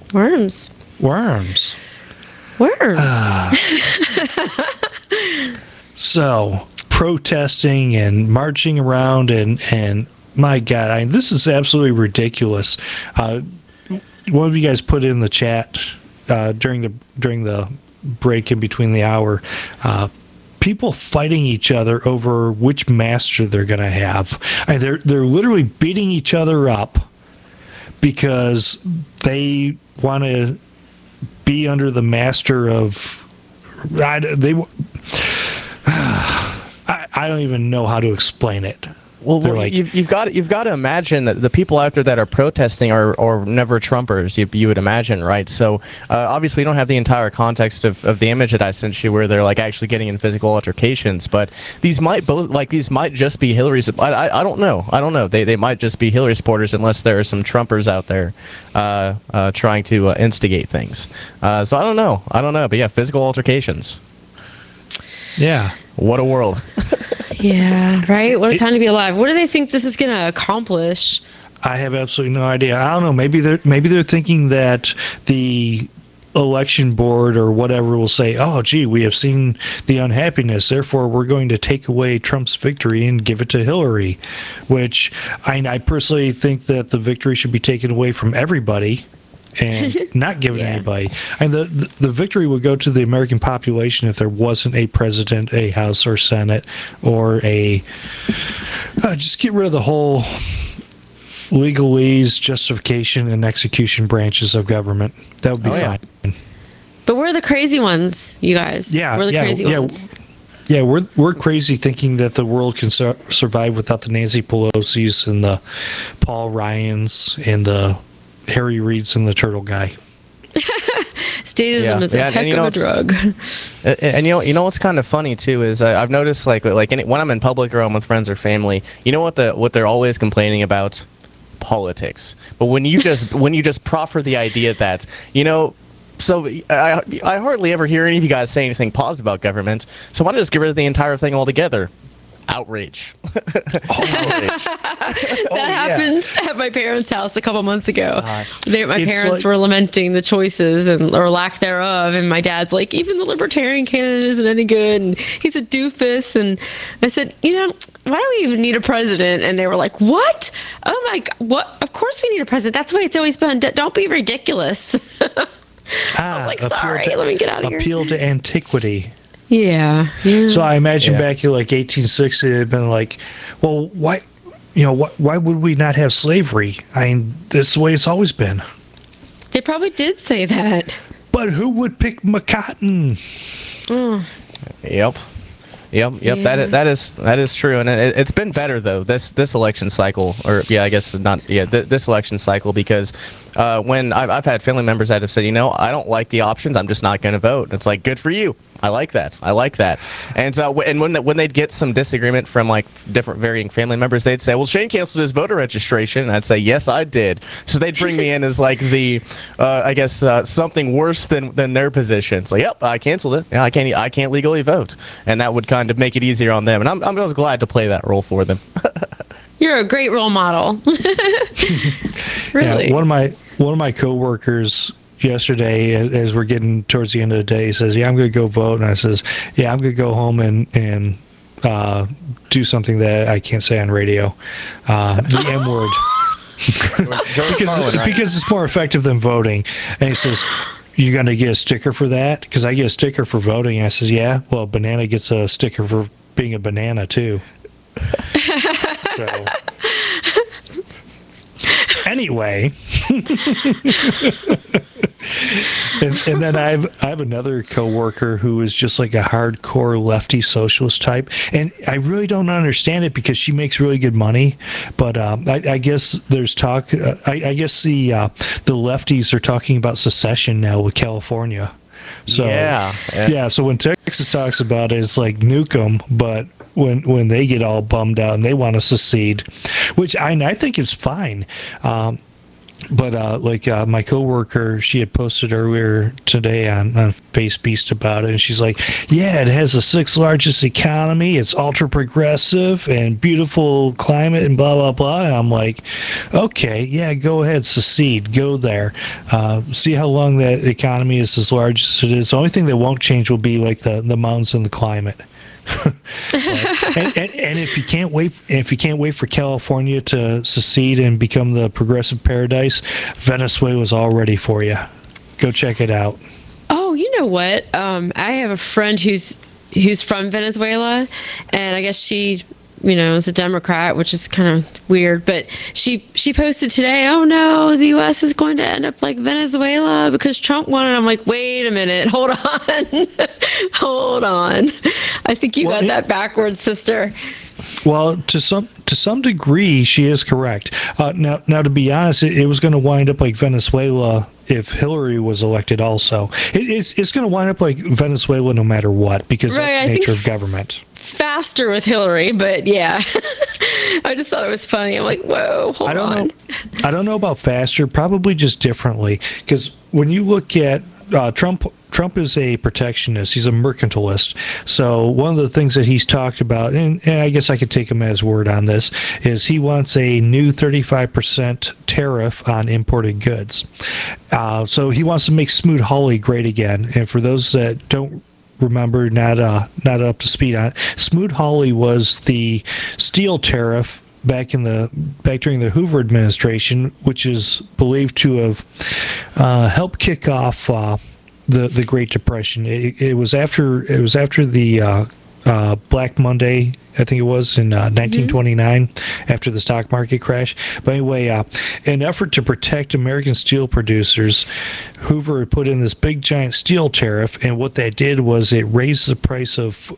Speaker 1: So, protesting and marching around, and my God, this is absolutely ridiculous. One of you guys put in the chat during the break in between the hour, people fighting each other over which master they're going to have. They're literally beating each other up because they want to be under the master of. I don't even know how to explain it.
Speaker 2: Well, you've got to imagine that the people out there that are protesting are never Trumpers. You would imagine, right? So obviously, we don't have the entire context of the image that I sent you, where they're like actually getting in physical altercations. But these might just be Hillary. I don't know. They might just be Hillary supporters, unless there are some Trumpers out there trying to instigate things. So I don't know. But yeah, physical altercations.
Speaker 1: Yeah.
Speaker 2: What a world.
Speaker 3: Yeah, right? What a time to be alive. What do they think this is going to accomplish?
Speaker 1: I have absolutely no idea. I don't know. Maybe they're thinking that the election board or whatever will say, "Oh, gee, we have seen the unhappiness. Therefore, we're going to take away Trump's victory and give it to Hillary." Which I personally think that the victory should be taken away from everybody and not given to anybody. And the victory would go to the American population if there wasn't a president, a House or Senate, or just get rid of the whole legalese, justification, and execution branches of government. That would be fine.
Speaker 3: But we're the crazy ones, you guys. We're the crazy ones.
Speaker 1: Yeah, we're crazy thinking that the world can survive without the Nancy Pelosi's and the Paul Ryans and the Harry Reid's and the Turtle Guy.
Speaker 3: Statism is a heck of a drug.
Speaker 2: And you know what's kind of funny too is I've noticed when I'm in public or I'm with friends or family, you know what they're always complaining about? Politics. But when you just proffer the idea that so I hardly ever hear any of you guys say anything positive about government. So why don't I just get rid of the entire thing altogether? Outrage.
Speaker 3: That happened at my parents' house a couple months ago. My parents were lamenting the choices or lack thereof, and my dad's like, even the libertarian candidate isn't any good, and he's a doofus. And I said, why do we even need a president? And they were like, what? Oh my God, what? Of course we need a president. That's the way it's always been. Don't be ridiculous. I was like, sorry, let me get out of here.
Speaker 1: Appeal to antiquity.
Speaker 3: Yeah.
Speaker 1: So I imagine back in 1860, they'd been like, well, why would we not have slavery? This is the way it's always been.
Speaker 3: They probably did say that.
Speaker 1: But who would pick McCotton?
Speaker 2: Yep. Yeah. That is true, and it's been better though this election cycle, this election cycle, because when I've had family members that have said, I don't like the options, I'm just not going to vote. And it's like, good for you. I like that. And when they'd get some disagreement from different varying family members, they'd say, well, Shane canceled his voter registration. And I'd say, yes, I did. So they'd bring me in as something worse than their position. So yep, I canceled it. Yeah, I can't legally vote, and that would kind of make it easier on them. And I'm just glad to play that role for them.
Speaker 3: You're a great role model. Really.
Speaker 1: Yeah, one of my coworkers, yesterday as we're getting towards the end of the day. He says, "Yeah, I'm going to go vote," and I says, "Yeah, I'm going to go home and do something that I can't say on radio, the M word." because it's more effective than voting. And he says, "You're going to get a sticker for that?" Because I get a sticker for voting. And I says, "Yeah, well, Banana gets a sticker for being a banana too." So, anyway, and then I have another coworker who is just like a hardcore lefty socialist type, and I really don't understand it because she makes really good money. But I guess there's talk. I guess the lefties are talking about secession now with California. So yeah. So when Texas talks about it, it's like nuke them, but when they get all bummed out and they want to secede, which I think is fine. But my coworker, she had posted earlier today on Face Beast about it, and she's like, "Yeah, it has the 6th largest economy. It's ultra progressive and beautiful climate and blah blah blah." And I'm like, "Okay, yeah, go ahead, secede, go there, see how long that economy is as large as it is. The only thing that won't change will be like the mountains and the climate." and if you can't wait for California to secede and become the progressive paradise, Venezuela's all ready for you. Go check it out.
Speaker 3: Oh, you know what? I have a friend who's from Venezuela, and I guess she, is a Democrat, which is kind of weird. But she posted today, "Oh no, the U.S. is going to end up like Venezuela because Trump won." And I'm like, wait a minute, hold on, hold on. I think you got that backwards, sister.
Speaker 1: Well, to some degree, she is correct. Now, to be honest, it was going to wind up like Venezuela if Hillary was elected. Also, it's going to wind up like Venezuela no matter what, because that's the nature of government.
Speaker 3: Faster with Hillary, but yeah. I just thought it was funny. I'm like, whoa, hold on.
Speaker 1: I don't know about faster, probably just differently, because when you look at Trump is a protectionist. He's a mercantilist. So one of the things that he's talked about, and I guess I could take him at his word on this, is he wants a new 35% tariff on imported goods. So he wants to make Smoot-Hawley great again. And for those that don't remember, not up to speed on it, Smoot-Hawley was the steel tariff back during the Hoover administration, which is believed to have helped kick off the Great Depression. It was after the Black Monday, I think it was, in 1929, after the stock market crash. But anyway, in an effort to protect American steel producers, Hoover had put in this big giant steel tariff, and what that did was it raised the price of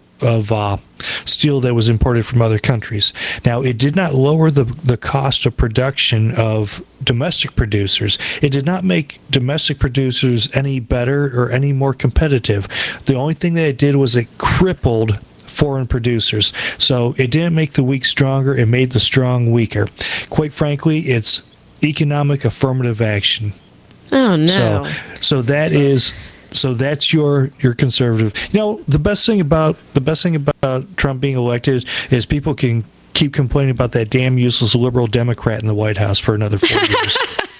Speaker 1: steel that was imported from other countries. Now, it did not lower the cost of production of domestic producers. It did not make domestic producers any better or any more competitive. The only thing that it did was it crippled foreign producers. So it didn't make the weak stronger, it made the strong weaker. Quite frankly, it's economic affirmative action.
Speaker 3: Oh no.
Speaker 1: So that's your conservative. The best thing about Trump being elected is people can keep complaining about that damn useless liberal Democrat in the White House for another 4 years.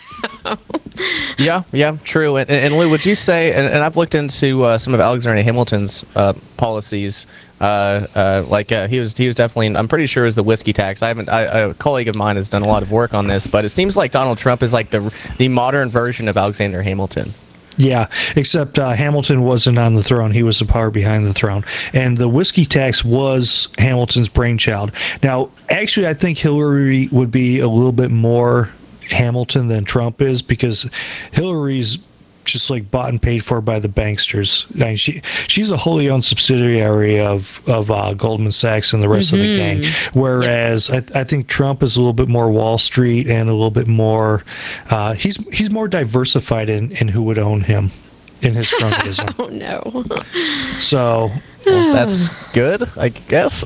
Speaker 2: Yeah, true. And Lou, would you say? And I've looked into some of Alexander Hamilton's policies. He was definitely. I'm pretty sure it was the whiskey tax. A colleague of mine has done a lot of work on this, but it seems like Donald Trump is like the modern version of Alexander Hamilton.
Speaker 1: Yeah, except Hamilton wasn't on the throne. He was the power behind the throne. And the whiskey tax was Hamilton's brainchild. Now, actually, I think Hillary would be a little bit more Hamilton than Trump is, because Hillary's just like bought and paid for by the banksters. I mean, she's a wholly owned subsidiary of Goldman Sachs and the rest of the gang. Whereas I think Trump is a little bit more Wall Street and a little bit more. He's more diversified in who would own him in his cronyism.
Speaker 3: Oh no!
Speaker 2: So that's good, I guess.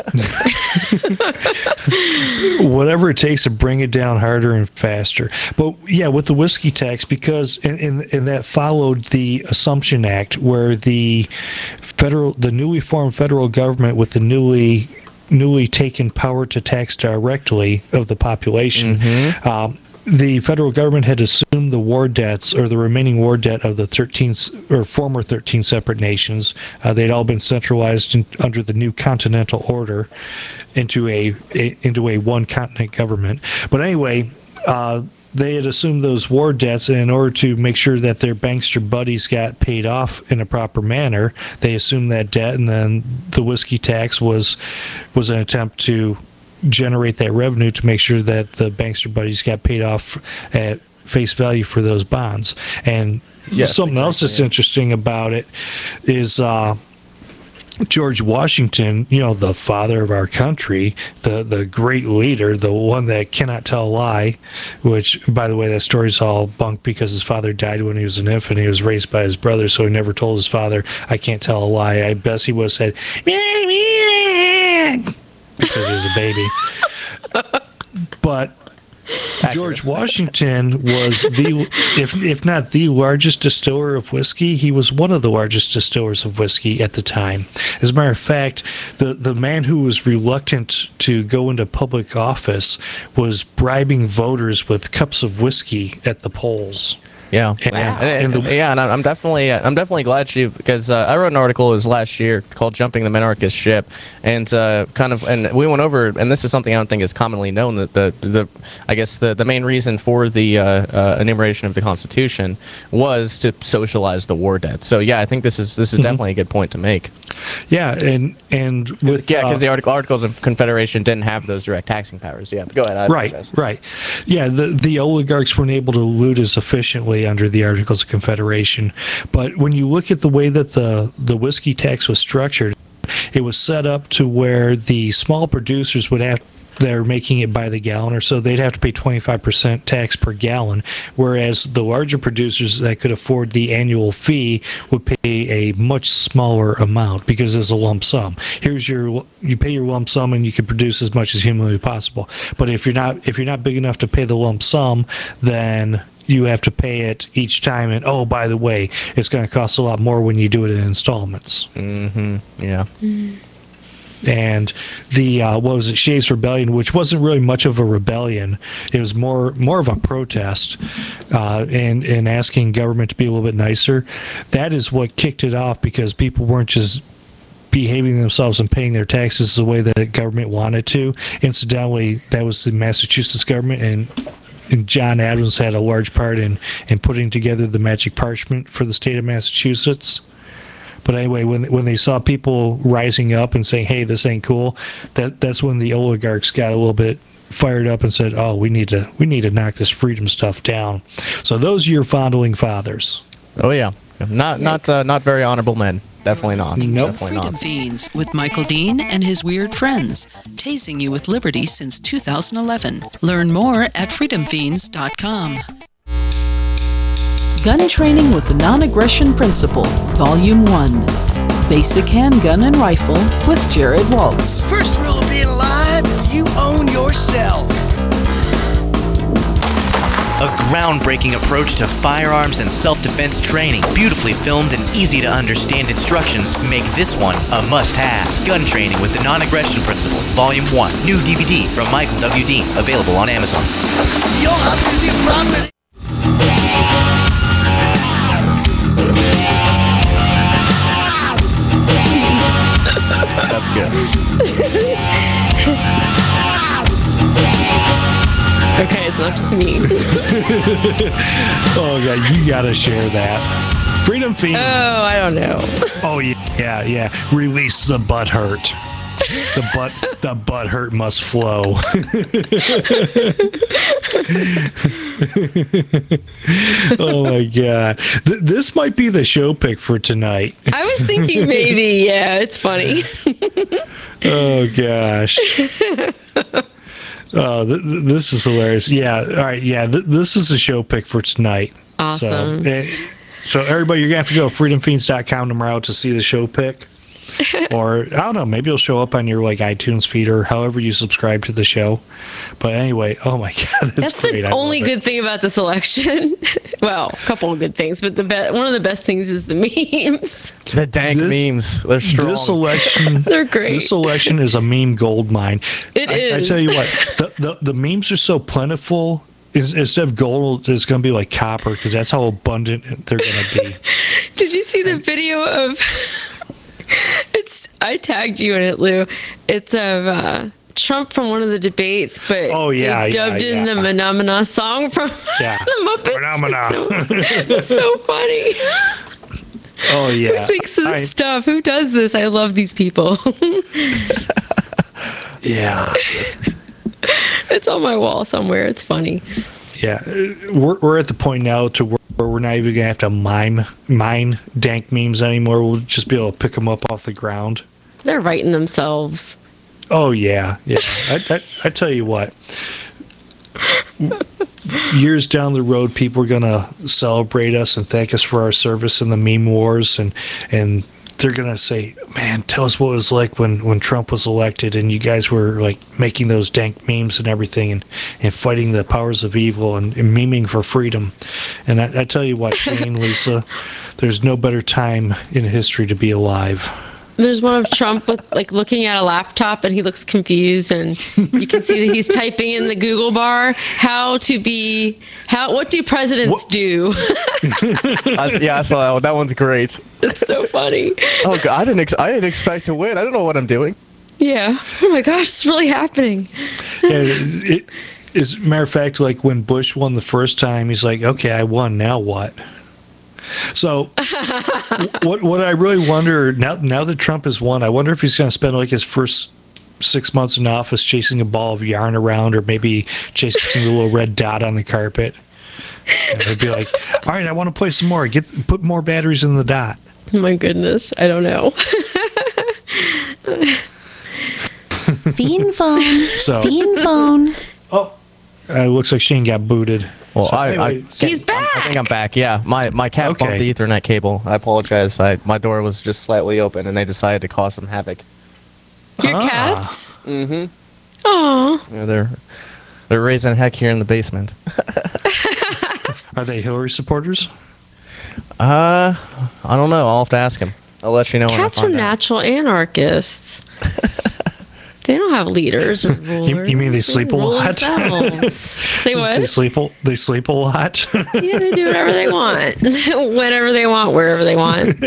Speaker 1: Whatever it takes to bring it down harder and faster. But yeah, with the whiskey tax, because and that followed the Assumption Act, where the newly formed federal government with the newly taken power to tax directly of the population. the federal government had assumed the war debts, or the remaining war debt, of the 13 or former 13 separate nations. They'd all been centralized under the new Continental Order into a one continent government. But anyway, they had assumed those war debts, and in order to make sure that their bankster buddies got paid off in a proper manner, they assumed that debt, and then the whiskey tax was an attempt to generate that revenue to make sure that the bankster buddies got paid off at face value for those bonds. And something else that's interesting about it is George Washington, the father of our country, the great leader, the one that cannot tell a lie, which, by the way, that story's all bunk because his father died when he was an infant. He was raised by his brother, so he never told his father, I can't tell a lie. I bet he would have said, because he was a baby. But George Washington was if not the largest distiller of whiskey, he was one of the largest distillers of whiskey at the time. As a matter of fact, the man who was reluctant to go into public office was bribing voters with cups of whiskey at the polls.
Speaker 2: Yeah, and I'm definitely glad because I wrote an article last year called "Jumping the Monarchist Ship," and and we went over, and this is something I don't think is commonly known, that the main reason for the enumeration of the Constitution was to socialize the war debt. So I think this is definitely a good point to make.
Speaker 1: Yeah, and with
Speaker 2: because the Articles of Confederation didn't have those direct taxing powers. Yeah, but go ahead.
Speaker 1: Right. Yeah, the oligarchs weren't able to loot as efficiently under the Articles of Confederation. But when you look at the way that the whiskey tax was structured, it was set up to where the small producers would have, they're making it by the gallon or so, they'd have to pay 25% tax per gallon, whereas the larger producers that could afford the annual fee would pay a much smaller amount because it's a lump sum. You pay your lump sum and you can produce as much as humanly possible. But if you're not big enough to pay the lump sum, then you have to pay it each time, and by the way, it's going to cost a lot more when you do it in installments.
Speaker 2: Mm-hmm. Yeah.
Speaker 1: And the Shays Rebellion, which wasn't really much of a rebellion, it was more of a protest, and asking government to be a little bit nicer. That is what kicked it off, because people weren't just behaving themselves and paying their taxes the way that the government wanted to. Incidentally, that was the Massachusetts government, and John Adams had a large part in putting together the magic parchment for the state of Massachusetts. But anyway, when they saw people rising up and saying, "Hey, this ain't cool," that's when the oligarchs got a little bit fired up and said, "Oh, we need to knock this freedom stuff down." So those are your founding fathers.
Speaker 2: Oh yeah, not very honorable men. Definitely not.
Speaker 1: Nope.
Speaker 2: Definitely
Speaker 4: Freedom
Speaker 2: not.
Speaker 4: Fiends with Michael Dean and his weird friends, tasing you with liberty since 2011. Learn more at freedomfiends.com. Gun Training with the Non-Aggression Principle, Volume 1. Basic Handgun and Rifle with Jared Waltz.
Speaker 6: First rule of being alive is you own yourself.
Speaker 8: A groundbreaking approach to firearms and self-defense training. Beautifully filmed and easy to understand instructions make this one a must-have. Gun Training with the Non-Aggression Principle, Volume 1. New DVD from Michael W. Dean. Available on Amazon.
Speaker 6: Your house is your property.
Speaker 2: That's good.
Speaker 3: Okay, it's not just me.
Speaker 1: Oh god, you gotta share that. Freedom Fiends.
Speaker 3: Oh, I don't know.
Speaker 1: Oh yeah. Release the butt hurt. The butt hurt must flow. Oh my god, this might be the show pick for tonight.
Speaker 3: I was thinking maybe, yeah, it's funny.
Speaker 1: Oh gosh. Oh, this is hilarious. Yeah, all right, yeah, this is a show pick for tonight.
Speaker 3: Awesome.
Speaker 1: So everybody, you're going to have to go to freedomfiends.com tomorrow to see the show pick. Or, I don't know, maybe it'll show up on your iTunes feed or however you subscribe to the show. But anyway, oh my God, that's great.
Speaker 3: The only good thing about this election. Well, a couple of good things, but one of the best things is the memes.
Speaker 2: The dank memes. They're strong.
Speaker 1: This election,
Speaker 3: they're great.
Speaker 1: This election is a meme gold mine.
Speaker 3: It is.
Speaker 1: I tell you what, the memes are so plentiful. instead of gold, it's going to be like copper because that's how abundant they're going to be.
Speaker 3: Did you see the video of? I tagged you in it, Lou. It's of Trump from one of the debates, but they dubbed in the Phenomena song from the Muppets.
Speaker 1: Phenomena.
Speaker 3: It's so funny.
Speaker 1: Oh yeah.
Speaker 3: Who thinks of this stuff? Who does this? I love these people.
Speaker 1: Yeah.
Speaker 3: It's on my wall somewhere. It's funny.
Speaker 1: Yeah, we're at the point now to where we're not even gonna have to mine dank memes anymore. We'll just be able to pick them up off the ground.
Speaker 3: They're writing themselves.
Speaker 1: Oh yeah. I tell you what. Years down the road, people are gonna celebrate us and thank us for our service in the meme wars, and they're gonna say, "Man, tell us what it was like when Trump was elected, and you guys were like making those dank memes and everything, and fighting the powers of evil and memeing for freedom." And I tell you what, Shane, Lisa, there's no better time in history to be alive.
Speaker 3: There's one of Trump with looking at a laptop, and he looks confused, and you can see that he's typing in the Google bar what do presidents do?
Speaker 2: I saw that one. That one's great.
Speaker 3: It's so funny.
Speaker 2: Oh God, I didn't expect to win. I don't know what I'm doing.
Speaker 3: Yeah. Oh my gosh, it's really happening.
Speaker 1: As a matter of fact, like when Bush won the first time, he's like, "Okay, I won. Now what?" So, what I really wonder now that Trump has won, I wonder if he's going to spend his first 6 months in office chasing a ball of yarn around, or maybe chasing a little red dot on the carpet. And he'd be like, "All right, I want to play some more. Put more batteries in the dot."
Speaker 3: My goodness, I don't know.
Speaker 9: Fiend phone. Fiend phone.
Speaker 1: Oh, it looks like Shane got booted.
Speaker 2: Well,
Speaker 3: so he's back.
Speaker 2: I think I'm back. Yeah, my cat bumped the Ethernet cable. I apologize. My door was just slightly open, and they decided to cause some havoc.
Speaker 3: Your cats?
Speaker 2: Mm-hmm.
Speaker 3: Aw.
Speaker 2: Yeah, they're raising heck here in the basement.
Speaker 1: Are they Hillary supporters?
Speaker 2: I don't know. I'll have to ask him. I'll let you know.
Speaker 3: Cats are natural anarchists. They don't have leaders or rulers.
Speaker 1: You mean they sleep a lot?
Speaker 3: They what?
Speaker 1: They sleep a lot.
Speaker 3: Yeah, they do whatever they want, whenever they want, wherever they want.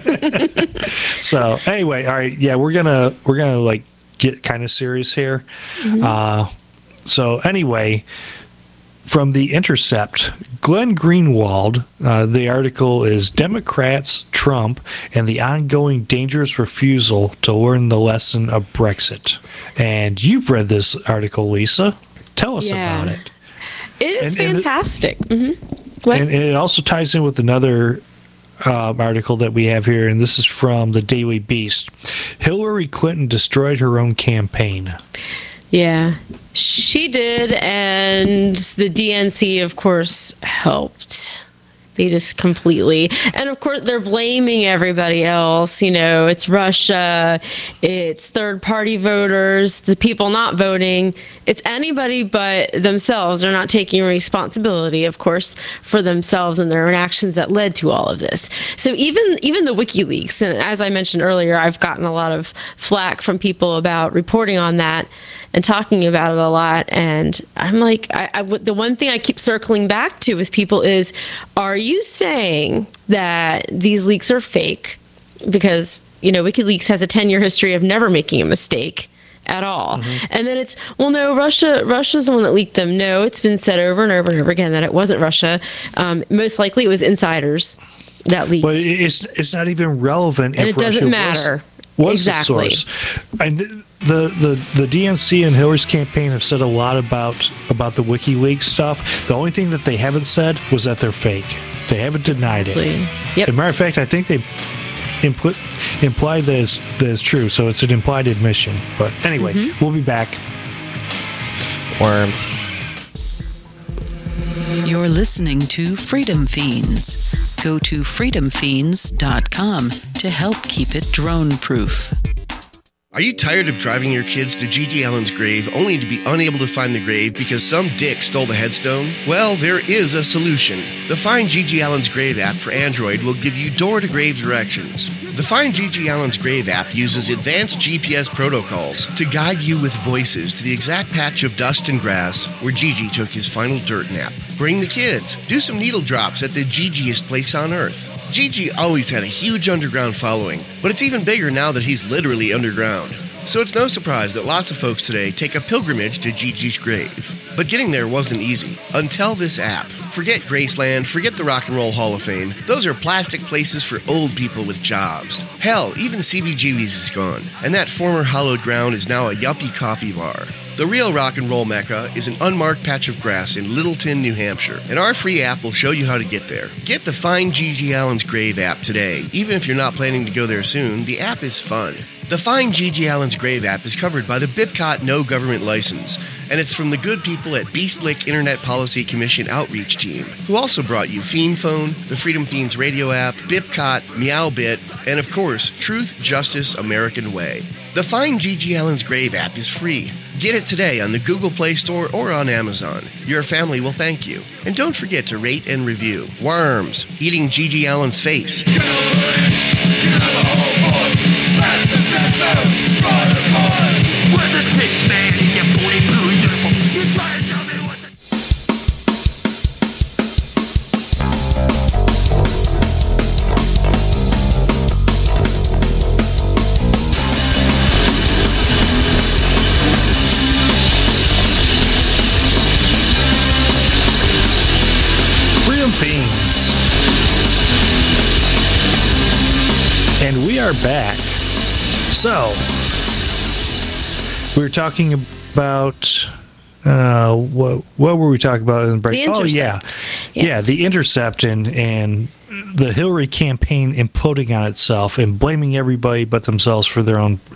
Speaker 1: So anyway, all right, yeah, we're gonna get kind of serious here. Mm-hmm. So anyway, from The Intercept, Glenn Greenwald, the article is Democrats, Trump, and the ongoing dangerous refusal to learn the lesson of Brexit. And you've read this article, Lisa. Tell us about it.
Speaker 3: It is fantastic. Mm-hmm.
Speaker 1: And it also ties in with another article that we have here, and this is from the Daily Beast. Hillary Clinton destroyed her own campaign.
Speaker 3: Yeah, she did, and the DNC, of course, helped. They just completely, and of course, they're blaming everybody else. It's Russia, it's third-party voters, the people not voting. It's anybody but themselves. They're not taking responsibility, of course, for themselves and their own actions that led to all of this. So even the WikiLeaks, and as I mentioned earlier, I've gotten a lot of flack from people about reporting on that and talking about it a lot. And I'm like, the one thing I keep circling back to with people is, are you saying that these leaks are fake? Because, WikiLeaks has a 10-year history of never making a mistake at all. Mm-hmm. And then it's, well, no, Russia's the one that leaked them. No, it's been said over and over and over again that it wasn't Russia. Most likely it was insiders that leaked.
Speaker 1: But it's not even relevant.
Speaker 3: And it doesn't matter.
Speaker 1: Was
Speaker 3: exactly.
Speaker 1: The source. And the DNC and Hillary's campaign have said a lot about the WikiLeaks stuff. The only thing that they haven't said was that they're fake. They haven't denied it.
Speaker 3: Yep.
Speaker 1: As a matter of fact, I think they implied that it's true. So it's an implied admission. But anyway, We'll be back.
Speaker 2: Worms.
Speaker 4: You're listening to Freedom Fiends. Go to freedomfiends.com to help keep it drone-proof.
Speaker 6: Are you tired of driving your kids to Gigi Allen's grave only to be unable to find the grave because some dick stole the headstone? Well, there is a solution. The Find Gigi Allen's Grave app for Android will give you door-to-grave directions. The Find G.G. Allen's Grave app uses advanced GPS protocols to guide you with voices to the exact patch of dust and grass where Gigi took his final dirt nap. Bring the kids. Do some needle drops at the Gigiest place on earth. Gigi always had a huge underground following, but it's even bigger now that he's literally underground. So it's no surprise that lots of folks today take a pilgrimage to Gigi's grave. But getting there wasn't easy until this app. Forget Graceland, forget the Rock and Roll Hall of Fame. Those are plastic places for old people with jobs. Hell, even CBGB's is gone, and that former hallowed ground is now a yuppie coffee bar. The real rock and roll mecca is an unmarked patch of grass in Littleton, New Hampshire, and our free app will show you how to get there. Get the Find G.G. Allen's Grave app today. Even if you're not planning to go there soon, the app is fun. The Find G.G. Allen's Grave app is covered by the BIPCOT No Government License, and it's from the good people at Beastlick Internet Policy Commission Outreach Team, who also brought you Fiend Phone, the Freedom Fiends radio app, BIPCOT, Meowbit, and of course, Truth, Justice, American Way. The Find G.G. Allen's Grave app is free. Get it today on the Google Play Store or on Amazon. Your family will thank you. And don't forget to rate and review. Worms, eating G.G. Allen's face.
Speaker 1: And we are back. So, we were talking about what were we talking about in the break?
Speaker 3: The
Speaker 1: Intercept. Yeah, the Intercept and the Hillary campaign imploding on itself and blaming everybody but themselves for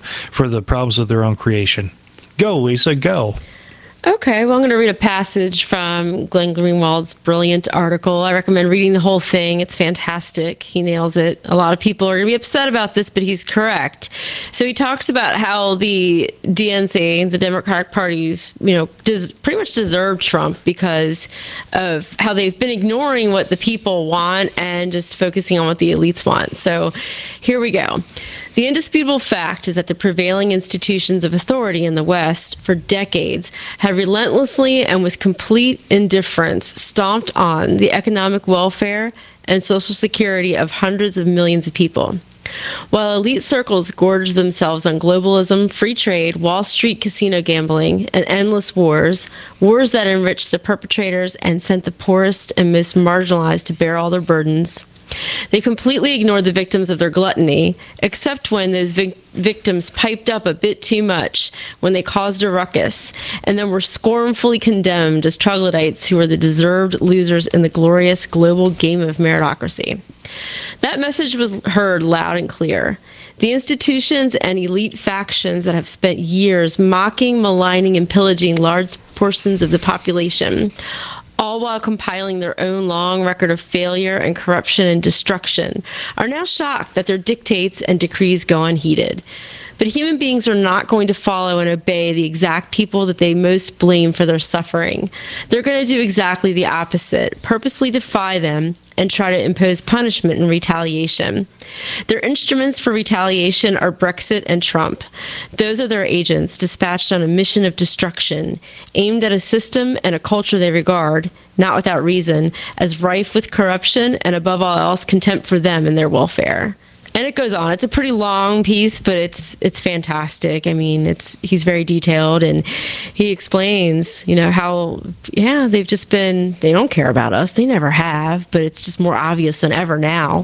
Speaker 1: the problems of their own creation. Go, Lisa, go.
Speaker 3: Okay, well, I'm going to read a passage from Glenn Greenwald's brilliant article. I recommend reading the whole thing. It's fantastic. He nails it. A lot of people are going to be upset about this, but he's correct. So he talks about how the DNC, the Democratic Party's, pretty much deserve Trump because of how they've been ignoring what the people want and just focusing on what the elites want. So here we go. The indisputable fact is that the prevailing institutions of authority in the West for decades have relentlessly and with complete indifference stomped on the economic welfare and social security of hundreds of millions of people. While elite circles gorge themselves on globalism, free trade, Wall Street casino gambling, and endless wars that enriched the perpetrators and sent the poorest and most marginalized to bear all their burdens, they completely ignored the victims of their gluttony, except when those victims piped up a bit too much, when they caused a ruckus, and then were scornfully condemned as troglodytes who were the deserved losers in the glorious global game of meritocracy. That message was heard loud and clear. The institutions and elite factions that have spent years mocking, maligning, and pillaging large portions of the population, all while compiling their own long record of failure and corruption and destruction, are now shocked that their dictates and decrees go unheeded. But human beings are not going to follow and obey the exact people that they most blame for their suffering. They're going to do exactly the opposite, purposely defy them and try to impose punishment and retaliation. Their instruments for retaliation are Brexit and Trump. Those are their agents dispatched on a mission of destruction, aimed at a system and a culture they regard, not without reason, as rife with corruption and above all else contempt for them and their welfare. And it goes on. It's a pretty long piece, but it's fantastic. I mean, he's very detailed, and he explains, how, they've just been, they don't care about us. They never have, but it's just more obvious than ever now.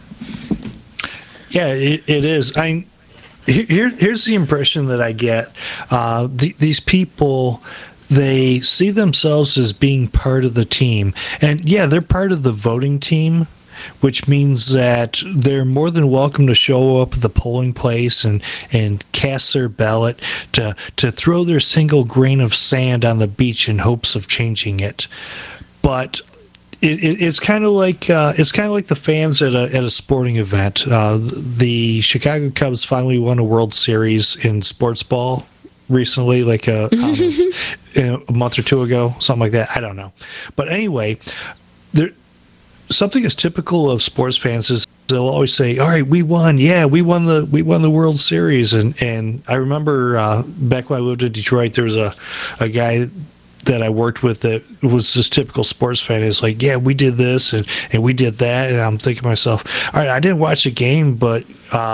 Speaker 1: Yeah, it is. Here's the impression that I get. These people, they see themselves as being part of the team. And yeah, they're part of the voting team, which means that they're more than welcome to show up at the polling place and cast their ballot to throw their single grain of sand on the beach in hopes of changing it. But it's kind of like the fans at a sporting event. The Chicago Cubs finally won a World Series in sports ball recently, like a month or two ago, something like that. I don't know, but anyway, something that's typical of sports fans is they'll always say, "All right, we won. Yeah, we won the World Series." And I remember back when I lived in Detroit, there was a guy that I worked with that was this typical sports fan. He's like, "Yeah, we did this and we did that." And I'm thinking to myself, "All right, I didn't watch the game, but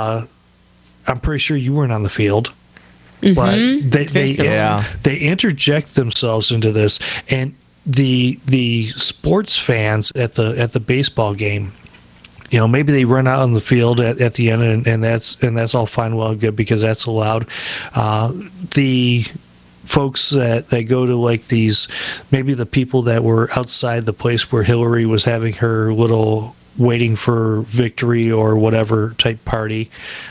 Speaker 1: I'm pretty sure you weren't on the field." But they interject themselves into this, and the sports fans at the baseball game, maybe they run out on the field at the end, and that's all fine, well, and good, because that's allowed. The folks that go to like these, maybe the people that were outside the place where Hillary was having her little waiting for victory or whatever type party.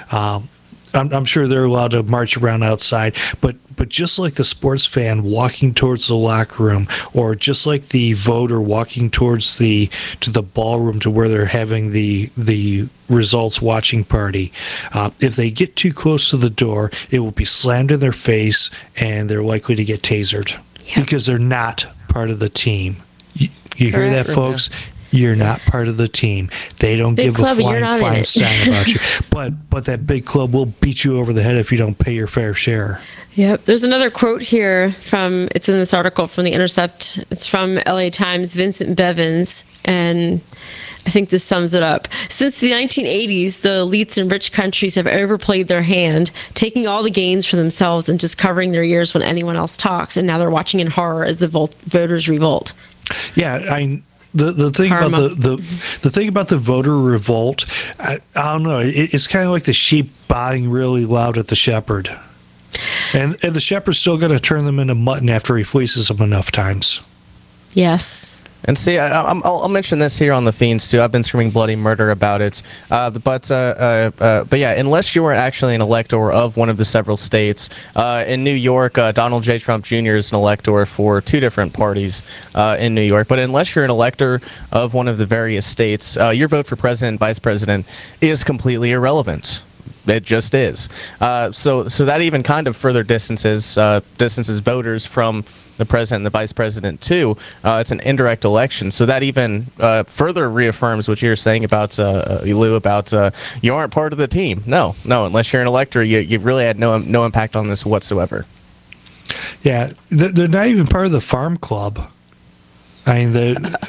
Speaker 1: I'm sure they're allowed to march around outside, but just like the sports fan walking towards the locker room, or just like the voter walking towards the ballroom to where they're having the results watching party, if they get too close to the door, it will be slammed in their face, and they're likely to get tasered because they're not part of the team. You hear that, folks? You're not part of the team. They don't give a flying stein about you. But that big club will beat you over the head if you don't pay your fair share.
Speaker 3: Yep. There's another quote here it's in this article from The Intercept. It's from LA Times, Vincent Bevins, and I think this sums it up. Since the 1980s, the elites in rich countries have overplayed their hand, taking all the gains for themselves and just covering their ears when anyone else talks. And now they're watching in horror as the voters revolt.
Speaker 1: Yeah, The thing Karma. About the thing about the voter revolt, I don't know. It's kind of like the sheep baaing really loud at the shepherd, and the shepherd's still going to turn them into mutton after he fleeces them enough times.
Speaker 3: Yes.
Speaker 2: And see, I'll mention this here on the Fiends too. I've been screaming bloody murder about it, but yeah, unless you are actually an elector of one of the several states in New York, Donald J. Trump Jr. is an elector for two different parties in New York. But unless you're an elector of one of the various states, your vote for president and vice president is completely irrelevant. It just is. So that even kind of further distances voters from the president and the vice president too. It's an indirect election, so that even further reaffirms what you're saying about Lou, about you aren't part of the team. No, unless you're an elector, you've really had no impact on this whatsoever.
Speaker 1: Yeah, they're not even part of the farm club. I mean,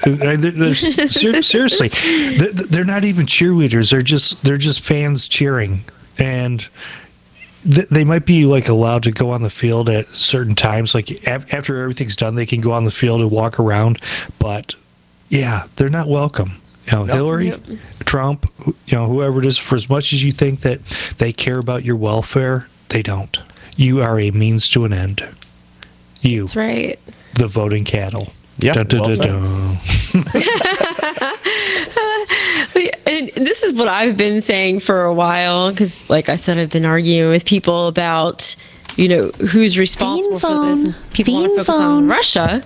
Speaker 1: seriously, they're not even cheerleaders. They're just fans cheering, and they might be like allowed to go on the field at certain times. Like after everything's done, they can go on the field and walk around. But yeah, they're not welcome. Hillary, Trump, whoever it is. For as much as you think that they care about your welfare, they don't. You are a means to an end.
Speaker 3: That's right.
Speaker 1: The voting cattle.
Speaker 2: Yeah.
Speaker 3: And this is what I've been saying for a while, because, like I said, I've been arguing with people about, who's responsible for this. And people want to focus on Russia.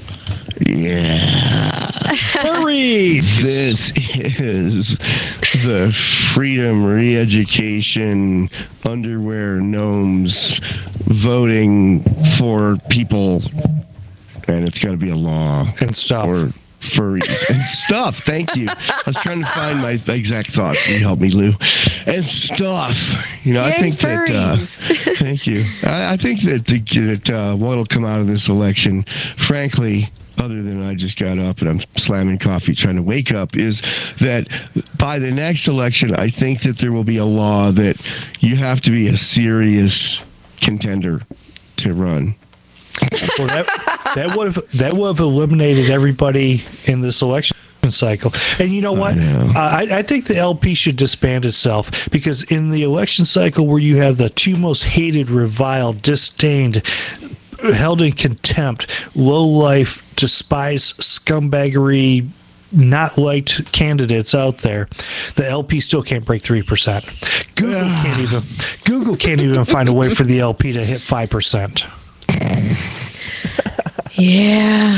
Speaker 6: Yeah.
Speaker 1: Hurry!
Speaker 6: This is the Freedom Re-Education Underwear Gnomes voting for people. And it's got to be a law.
Speaker 1: And stuff.
Speaker 6: Or furries. And stuff. Thank you. I was trying to find my exact thoughts. You help me, Lou. And stuff. I think
Speaker 3: furries.
Speaker 6: That... thank you. I think that what will come out of this election, frankly, other than I just got up and I'm slamming coffee trying to wake up, is that by the next election, I think that there will be a law that you have to be a serious contender to run.
Speaker 1: Well, that would have eliminated everybody in this election cycle. And you know what? I think the LP should disband itself, because in the election cycle where you have the two most hated, reviled, disdained, held in contempt, low-life, despised, scumbaggery, not liked candidates out there, the LP still can't break 3%. Google can't even find a way for the LP to hit 5%.
Speaker 3: Yeah.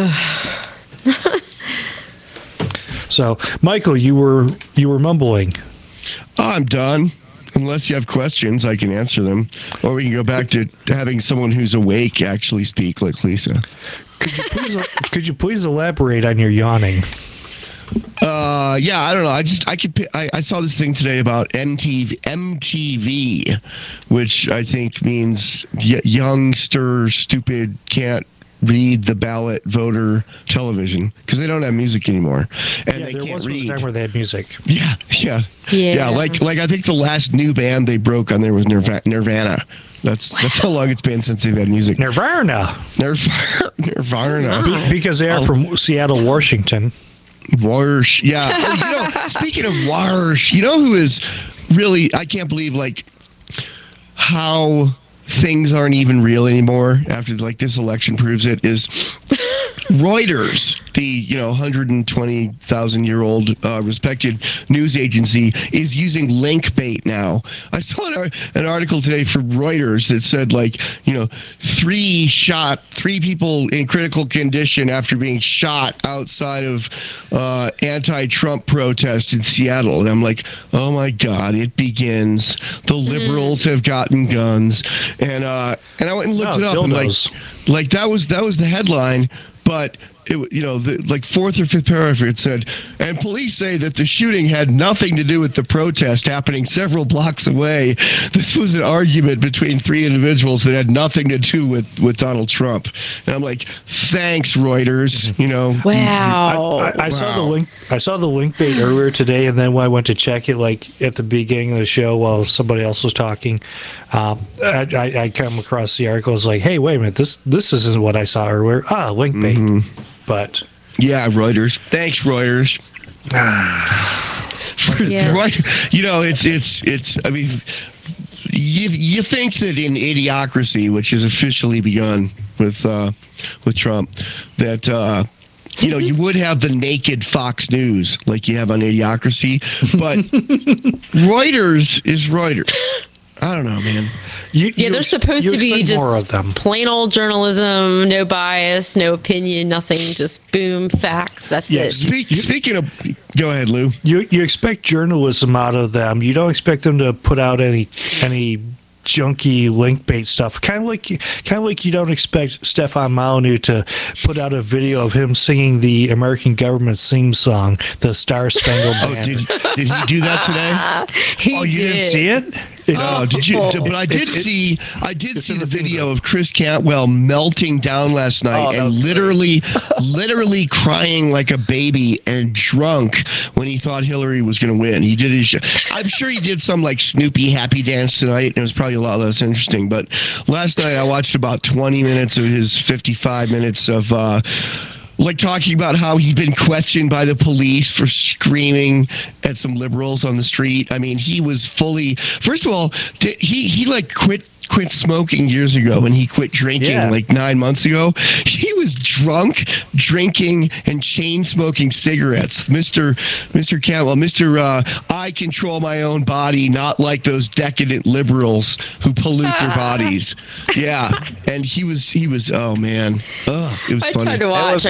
Speaker 1: So, Michael, you were mumbling.
Speaker 6: I'm done. Unless you have questions, I can answer them. Or we can go back to having someone who's awake actually speak, like Lisa.
Speaker 1: Could you please elaborate on your yawning?
Speaker 6: Yeah, I don't know. I saw this thing today about MTV, which I think means youngster, stupid, can't read the ballot voter television because they don't have music anymore and they can't read.
Speaker 1: There was a time where they had music.
Speaker 6: Yeah. Like I think the last new band they broke on there was Nirvana. That's how long it's been since they've had music.
Speaker 1: Nirvana. Because they are from Seattle, Washington.
Speaker 6: Warsh. Yeah. Speaking of Warsh, you know who is really, I can't believe like how things aren't even real anymore after like this election proves it, is Reuters, the 120,000-year-old respected news agency, is using link bait now. I saw an article today from Reuters that said three people in critical condition after being shot outside of anti-Trump protest in Seattle. And I'm like, oh my God, it begins. The liberals have gotten guns, and I went and looked it up, and like that was the headline. But the fourth or fifth paragraph, it said, and police say that the shooting had nothing to do with the protest happening several blocks away. This was an argument between three individuals that had nothing to do with Donald Trump. And I'm like, thanks, Reuters.
Speaker 3: Wow.
Speaker 1: I saw the link. I saw the link bait earlier today, and then when I went to check it, like at the beginning of the show while somebody else was talking, I come across the article. It's like, hey, wait a minute, this isn't what I saw earlier. Link bait. Mm-hmm. But
Speaker 6: yeah, Reuters. Thanks, Reuters. It's. I mean, you think that in Idiocracy, which has officially begun with Trump, that you would have the naked Fox News like you have on Idiocracy, but Reuters is Reuters. I don't know, man.
Speaker 3: They're supposed to be just plain old journalism, no bias, no opinion, nothing, just boom, facts. That's it.
Speaker 6: Speaking of, go ahead, Lou.
Speaker 1: You expect journalism out of them. You don't expect them to put out any junky link bait stuff. Kind of like you don't expect Stefan Molyneux to put out a video of him singing the American government theme song, the Star Spangled Banner.
Speaker 6: Did he do that today?
Speaker 1: You didn't see it?
Speaker 6: No, did you? But I did see the video of Chris Cantwell melting down last night and literally crying like a baby and drunk when he thought Hillary was going to win. He did his. I'm sure he did some like Snoopy happy dance tonight, and it was probably a lot less interesting. But last night I watched about 20 minutes of his 55 minutes of. Talking about how he'd been questioned by the police for screaming at some liberals on the street. I mean, he was fully. First of all, he quit smoking years ago, and he quit drinking 9 months ago. He was drunk, drinking, and chain smoking cigarettes. Mr. Cantwell, I control my own body, not like those decadent liberals who pollute their bodies. Yeah, and he was. Oh man, it was funny.
Speaker 3: I tried to watch.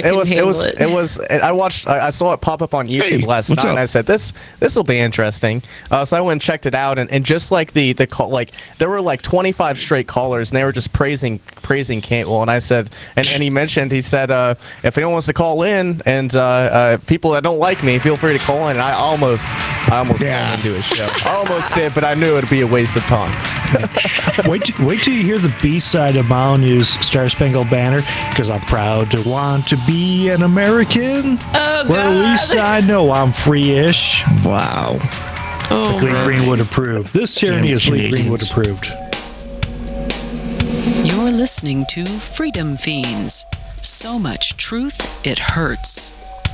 Speaker 2: I saw it pop up on YouTube last night, and I said, "This will be interesting." So I went and checked it out, and just like the call, like there were like 25 straight callers, and they were just praising Cantwell. And I said, and he said, if anyone wants to call in, and people that don't like me, feel free to call in. And I almost called into his show. I almost did, but I knew it'd be a waste of time.
Speaker 1: Wait till you hear the B-side of Molyneux's Star Spangled Banner, because I'm proud to want to be an American.
Speaker 3: Oh,
Speaker 1: where at least I know I'm free-ish.
Speaker 6: Wow.
Speaker 3: Oh,
Speaker 1: Lee Greenwood approved. This tyranny is Lee Greenwood approved.
Speaker 4: You're listening to Freedom Fiends. So much truth, it hurts.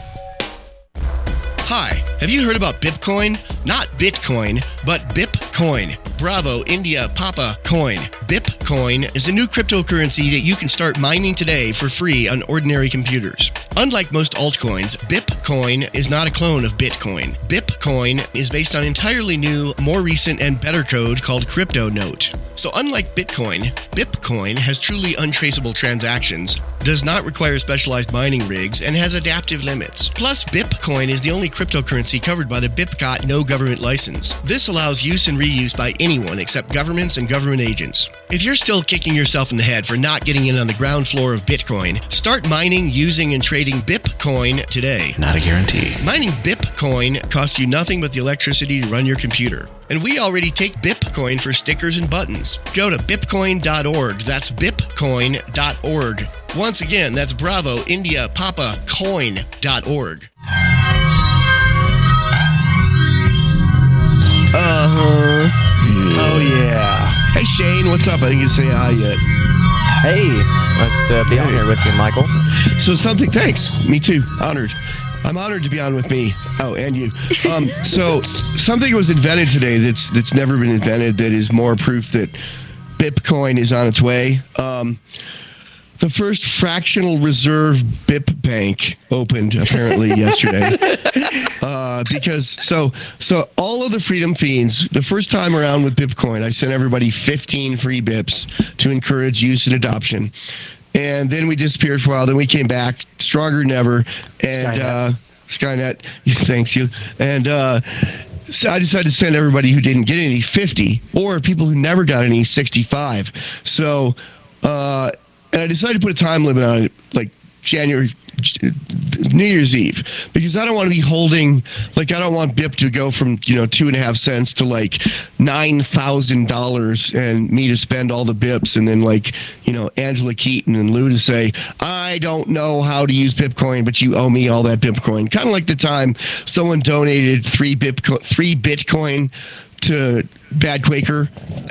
Speaker 6: Hi, have you heard about Bitcoin? Not Bitcoin, but Bipcoin. Bravo, India, Papa Coin. Bipcoin is a new cryptocurrency that you can start mining today for free on ordinary computers. Unlike most altcoins, Bipcoin is not a clone of Bitcoin. Bipcoin BipCoin is based on entirely new, more recent, and better code called CryptoNote. So unlike Bitcoin, BipCoin has truly untraceable transactions, does not require specialized mining rigs, and has adaptive limits. Plus, BipCoin is the only cryptocurrency covered by the BIPCOT no government license. This allows use and reuse by anyone except governments and government agents. If you're still kicking yourself in the head for not getting in on the ground floor of Bitcoin, start mining, using, and trading BipCoin today.
Speaker 10: Not a guarantee.
Speaker 6: Mining BipCoin costs you nothing but the electricity to run your computer. And we already take BipCoin for stickers and buttons. Go to bipcoin.org. That's bipcoin.org. Once again, that's Bravo, India, Papa, coin.org.
Speaker 1: Oh, yeah.
Speaker 6: Hey, Shane, what's up? I didn't get to say hi yet.
Speaker 2: Hey, nice to be on here with you, Michael.
Speaker 6: So thanks. Me too. Honored. I'm honored to be on with me. Oh, and you. So something was invented today that's never been invented, that is more proof that BipCoin is on its way. The first fractional reserve BIP bank opened apparently yesterday. Because so all of the Freedom Fiends, the first time around with BipCoin, I sent everybody 15 free bips to encourage use and adoption. And then we disappeared for a while. Then we came back stronger than ever. And Skynet, thanks you. And so I decided to send everybody who didn't get any 50, or people who never got any 65. So, and I decided to put a time limit on it, like New Year's Eve, because I don't want to be holding, like, I don't want BIP to go from, 2.5 cents to like $9,000 and me to spend all the bips, and then like, Angela Keaton and Lou to say, I don't know how to use BipCoin, but you owe me all that BipCoin. Kind of like the time someone donated 3 Bitcoin to Bad Quaker,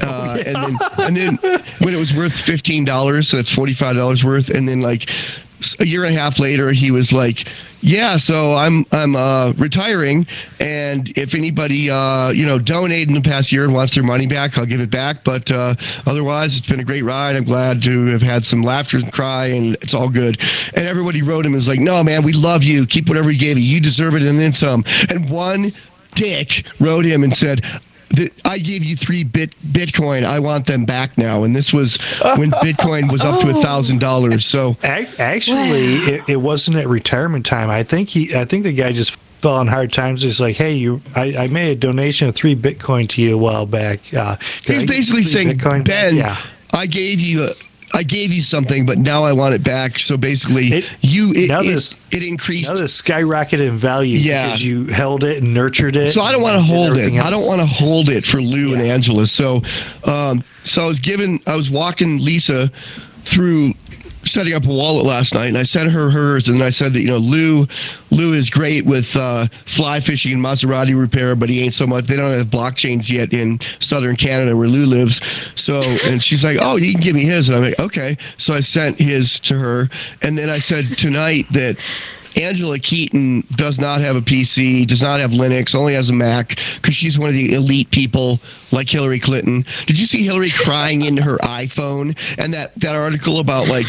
Speaker 6: and then when it was worth $15, so that's $45 worth, and then like a year and a half later, he was like, yeah, so I'm retiring, and if anybody donated in the past year and wants their money back, I'll give it back, but otherwise it's been a great ride. I'm glad to have had some laughter and cry, and it's all good. And everybody wrote him and was like, no, man, we love you, keep whatever you gave you deserve it, and then some. And one dick wrote him and said, I gave you 3 Bitcoin. I want them back now. And this was when Bitcoin was up to $1,000. So
Speaker 1: actually, it wasn't at retirement time. I think the guy just fell on hard times. It's like, hey, I made a donation of 3 Bitcoin to you a while back.
Speaker 6: He was basically saying, Bitcoin Ben, I gave you something, but now I want it back. So basically, it increased. Now
Speaker 1: this skyrocketed in value because you held it and nurtured it.
Speaker 6: So I don't want to hold it. I don't want to hold it for Lou and Angela. So I was walking Lisa through setting up a wallet last night, and I sent her hers, and I said that Lou is great with fly fishing and Maserati repair, but he ain't so much. They don't have blockchains yet in southern Canada where Lou lives. So, and she's like, oh, you can give me his, and I'm like, okay. So I sent his to her, and then I said tonight that Angela Keaton does not have a PC, does not have Linux, only has a Mac, because she's one of the elite people like Hillary Clinton. Did you see Hillary crying into her iPhone? And that article about all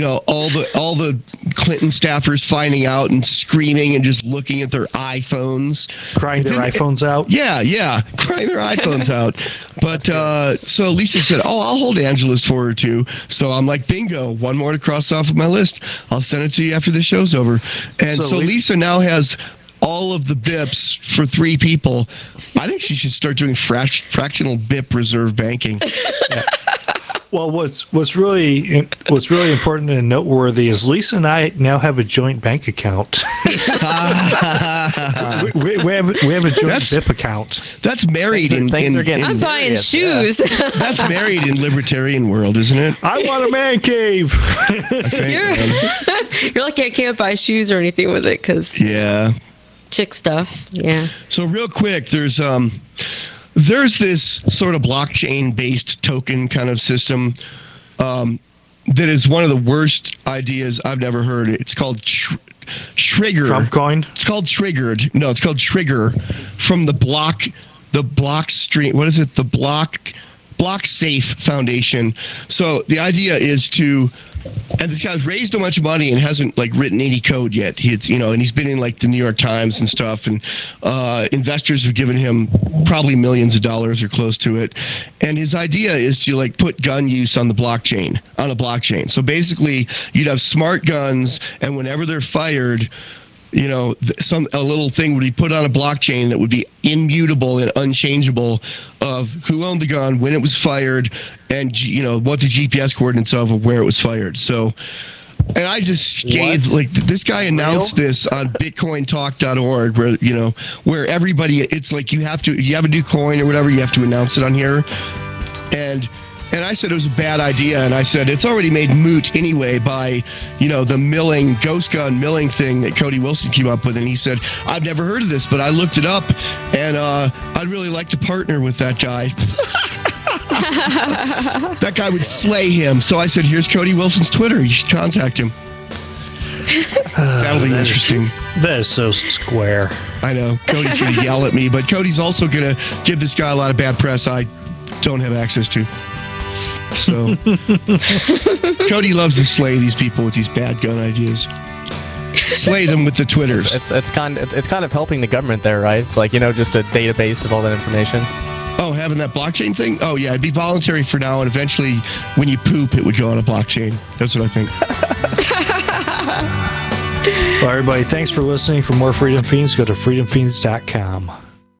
Speaker 6: the Clinton staffers finding out and screaming and just looking at their iPhones.
Speaker 1: Crying their iPhones out?
Speaker 6: Yeah, crying their iPhones out. But so Lisa said, oh, I'll hold Angela's for her too. So I'm like, bingo, one more to cross off of my list. I'll send it to you after the show's over. And so Lisa now has all of the bips for 3 people. I think she should start doing fractional BIP reserve banking.
Speaker 1: Yeah. Well, what's really important and noteworthy is Lisa and I now have a joint bank account. we have a joint BIP account.
Speaker 6: That's married in
Speaker 3: I'm buying shoes.
Speaker 6: Yeah. That's married in libertarian world, isn't it?
Speaker 1: I want a man cave.
Speaker 3: You're like, I can't buy shoes or anything with it because chick stuff. Yeah.
Speaker 6: So real quick, there's this sort of blockchain-based token kind of system that is one of the worst ideas I've never heard. It's called Trigger.
Speaker 1: Trump coin?
Speaker 6: It's called Triggered. No, it's called Trigger from the Blockstream. What is it? The BlockSafe Foundation. So the idea is to And this guy's raised a bunch of money and hasn't like written any code yet. He's and he's been in like the New York Times and stuff. And investors have given him probably millions of dollars or close to it. And his idea is to like put gun use on a blockchain. So basically, you'd have smart guns, and whenever they're fired, a little thing would be put on a blockchain that would be immutable and unchangeable of who owned the gun, when it was fired, and what the GPS coordinates of where it was fired. So, and I just scathed like this guy announced this on BitcoinTalk.org, where everybody, it's like you have a new coin or whatever, you have to announce it on here, And I said it was a bad idea, and I said it's already made moot anyway by, the ghost gun milling thing that Cody Wilson came up with. And he said, I've never heard of this, but I looked it up, and I'd really like to partner with that guy. That guy would slay him. So I said, here's Cody Wilson's Twitter. You should contact him. That'll be interesting.
Speaker 1: That is so square.
Speaker 6: I know. Cody's going to yell at me, but Cody's also going to give this guy a lot of bad press I don't have access to. So Cody loves to slay these people with these bad gun ideas. Slay them with the Twitters.
Speaker 2: It's kind of helping the government there, right? It's like, just a database of all that information.
Speaker 6: Oh, having that blockchain thing? Oh, yeah, it'd be voluntary for now, and eventually when you poop, it would go on a blockchain. That's what I think.
Speaker 1: Well, everybody, thanks for listening. For more Freedom Fiends, go to freedomfiends.com.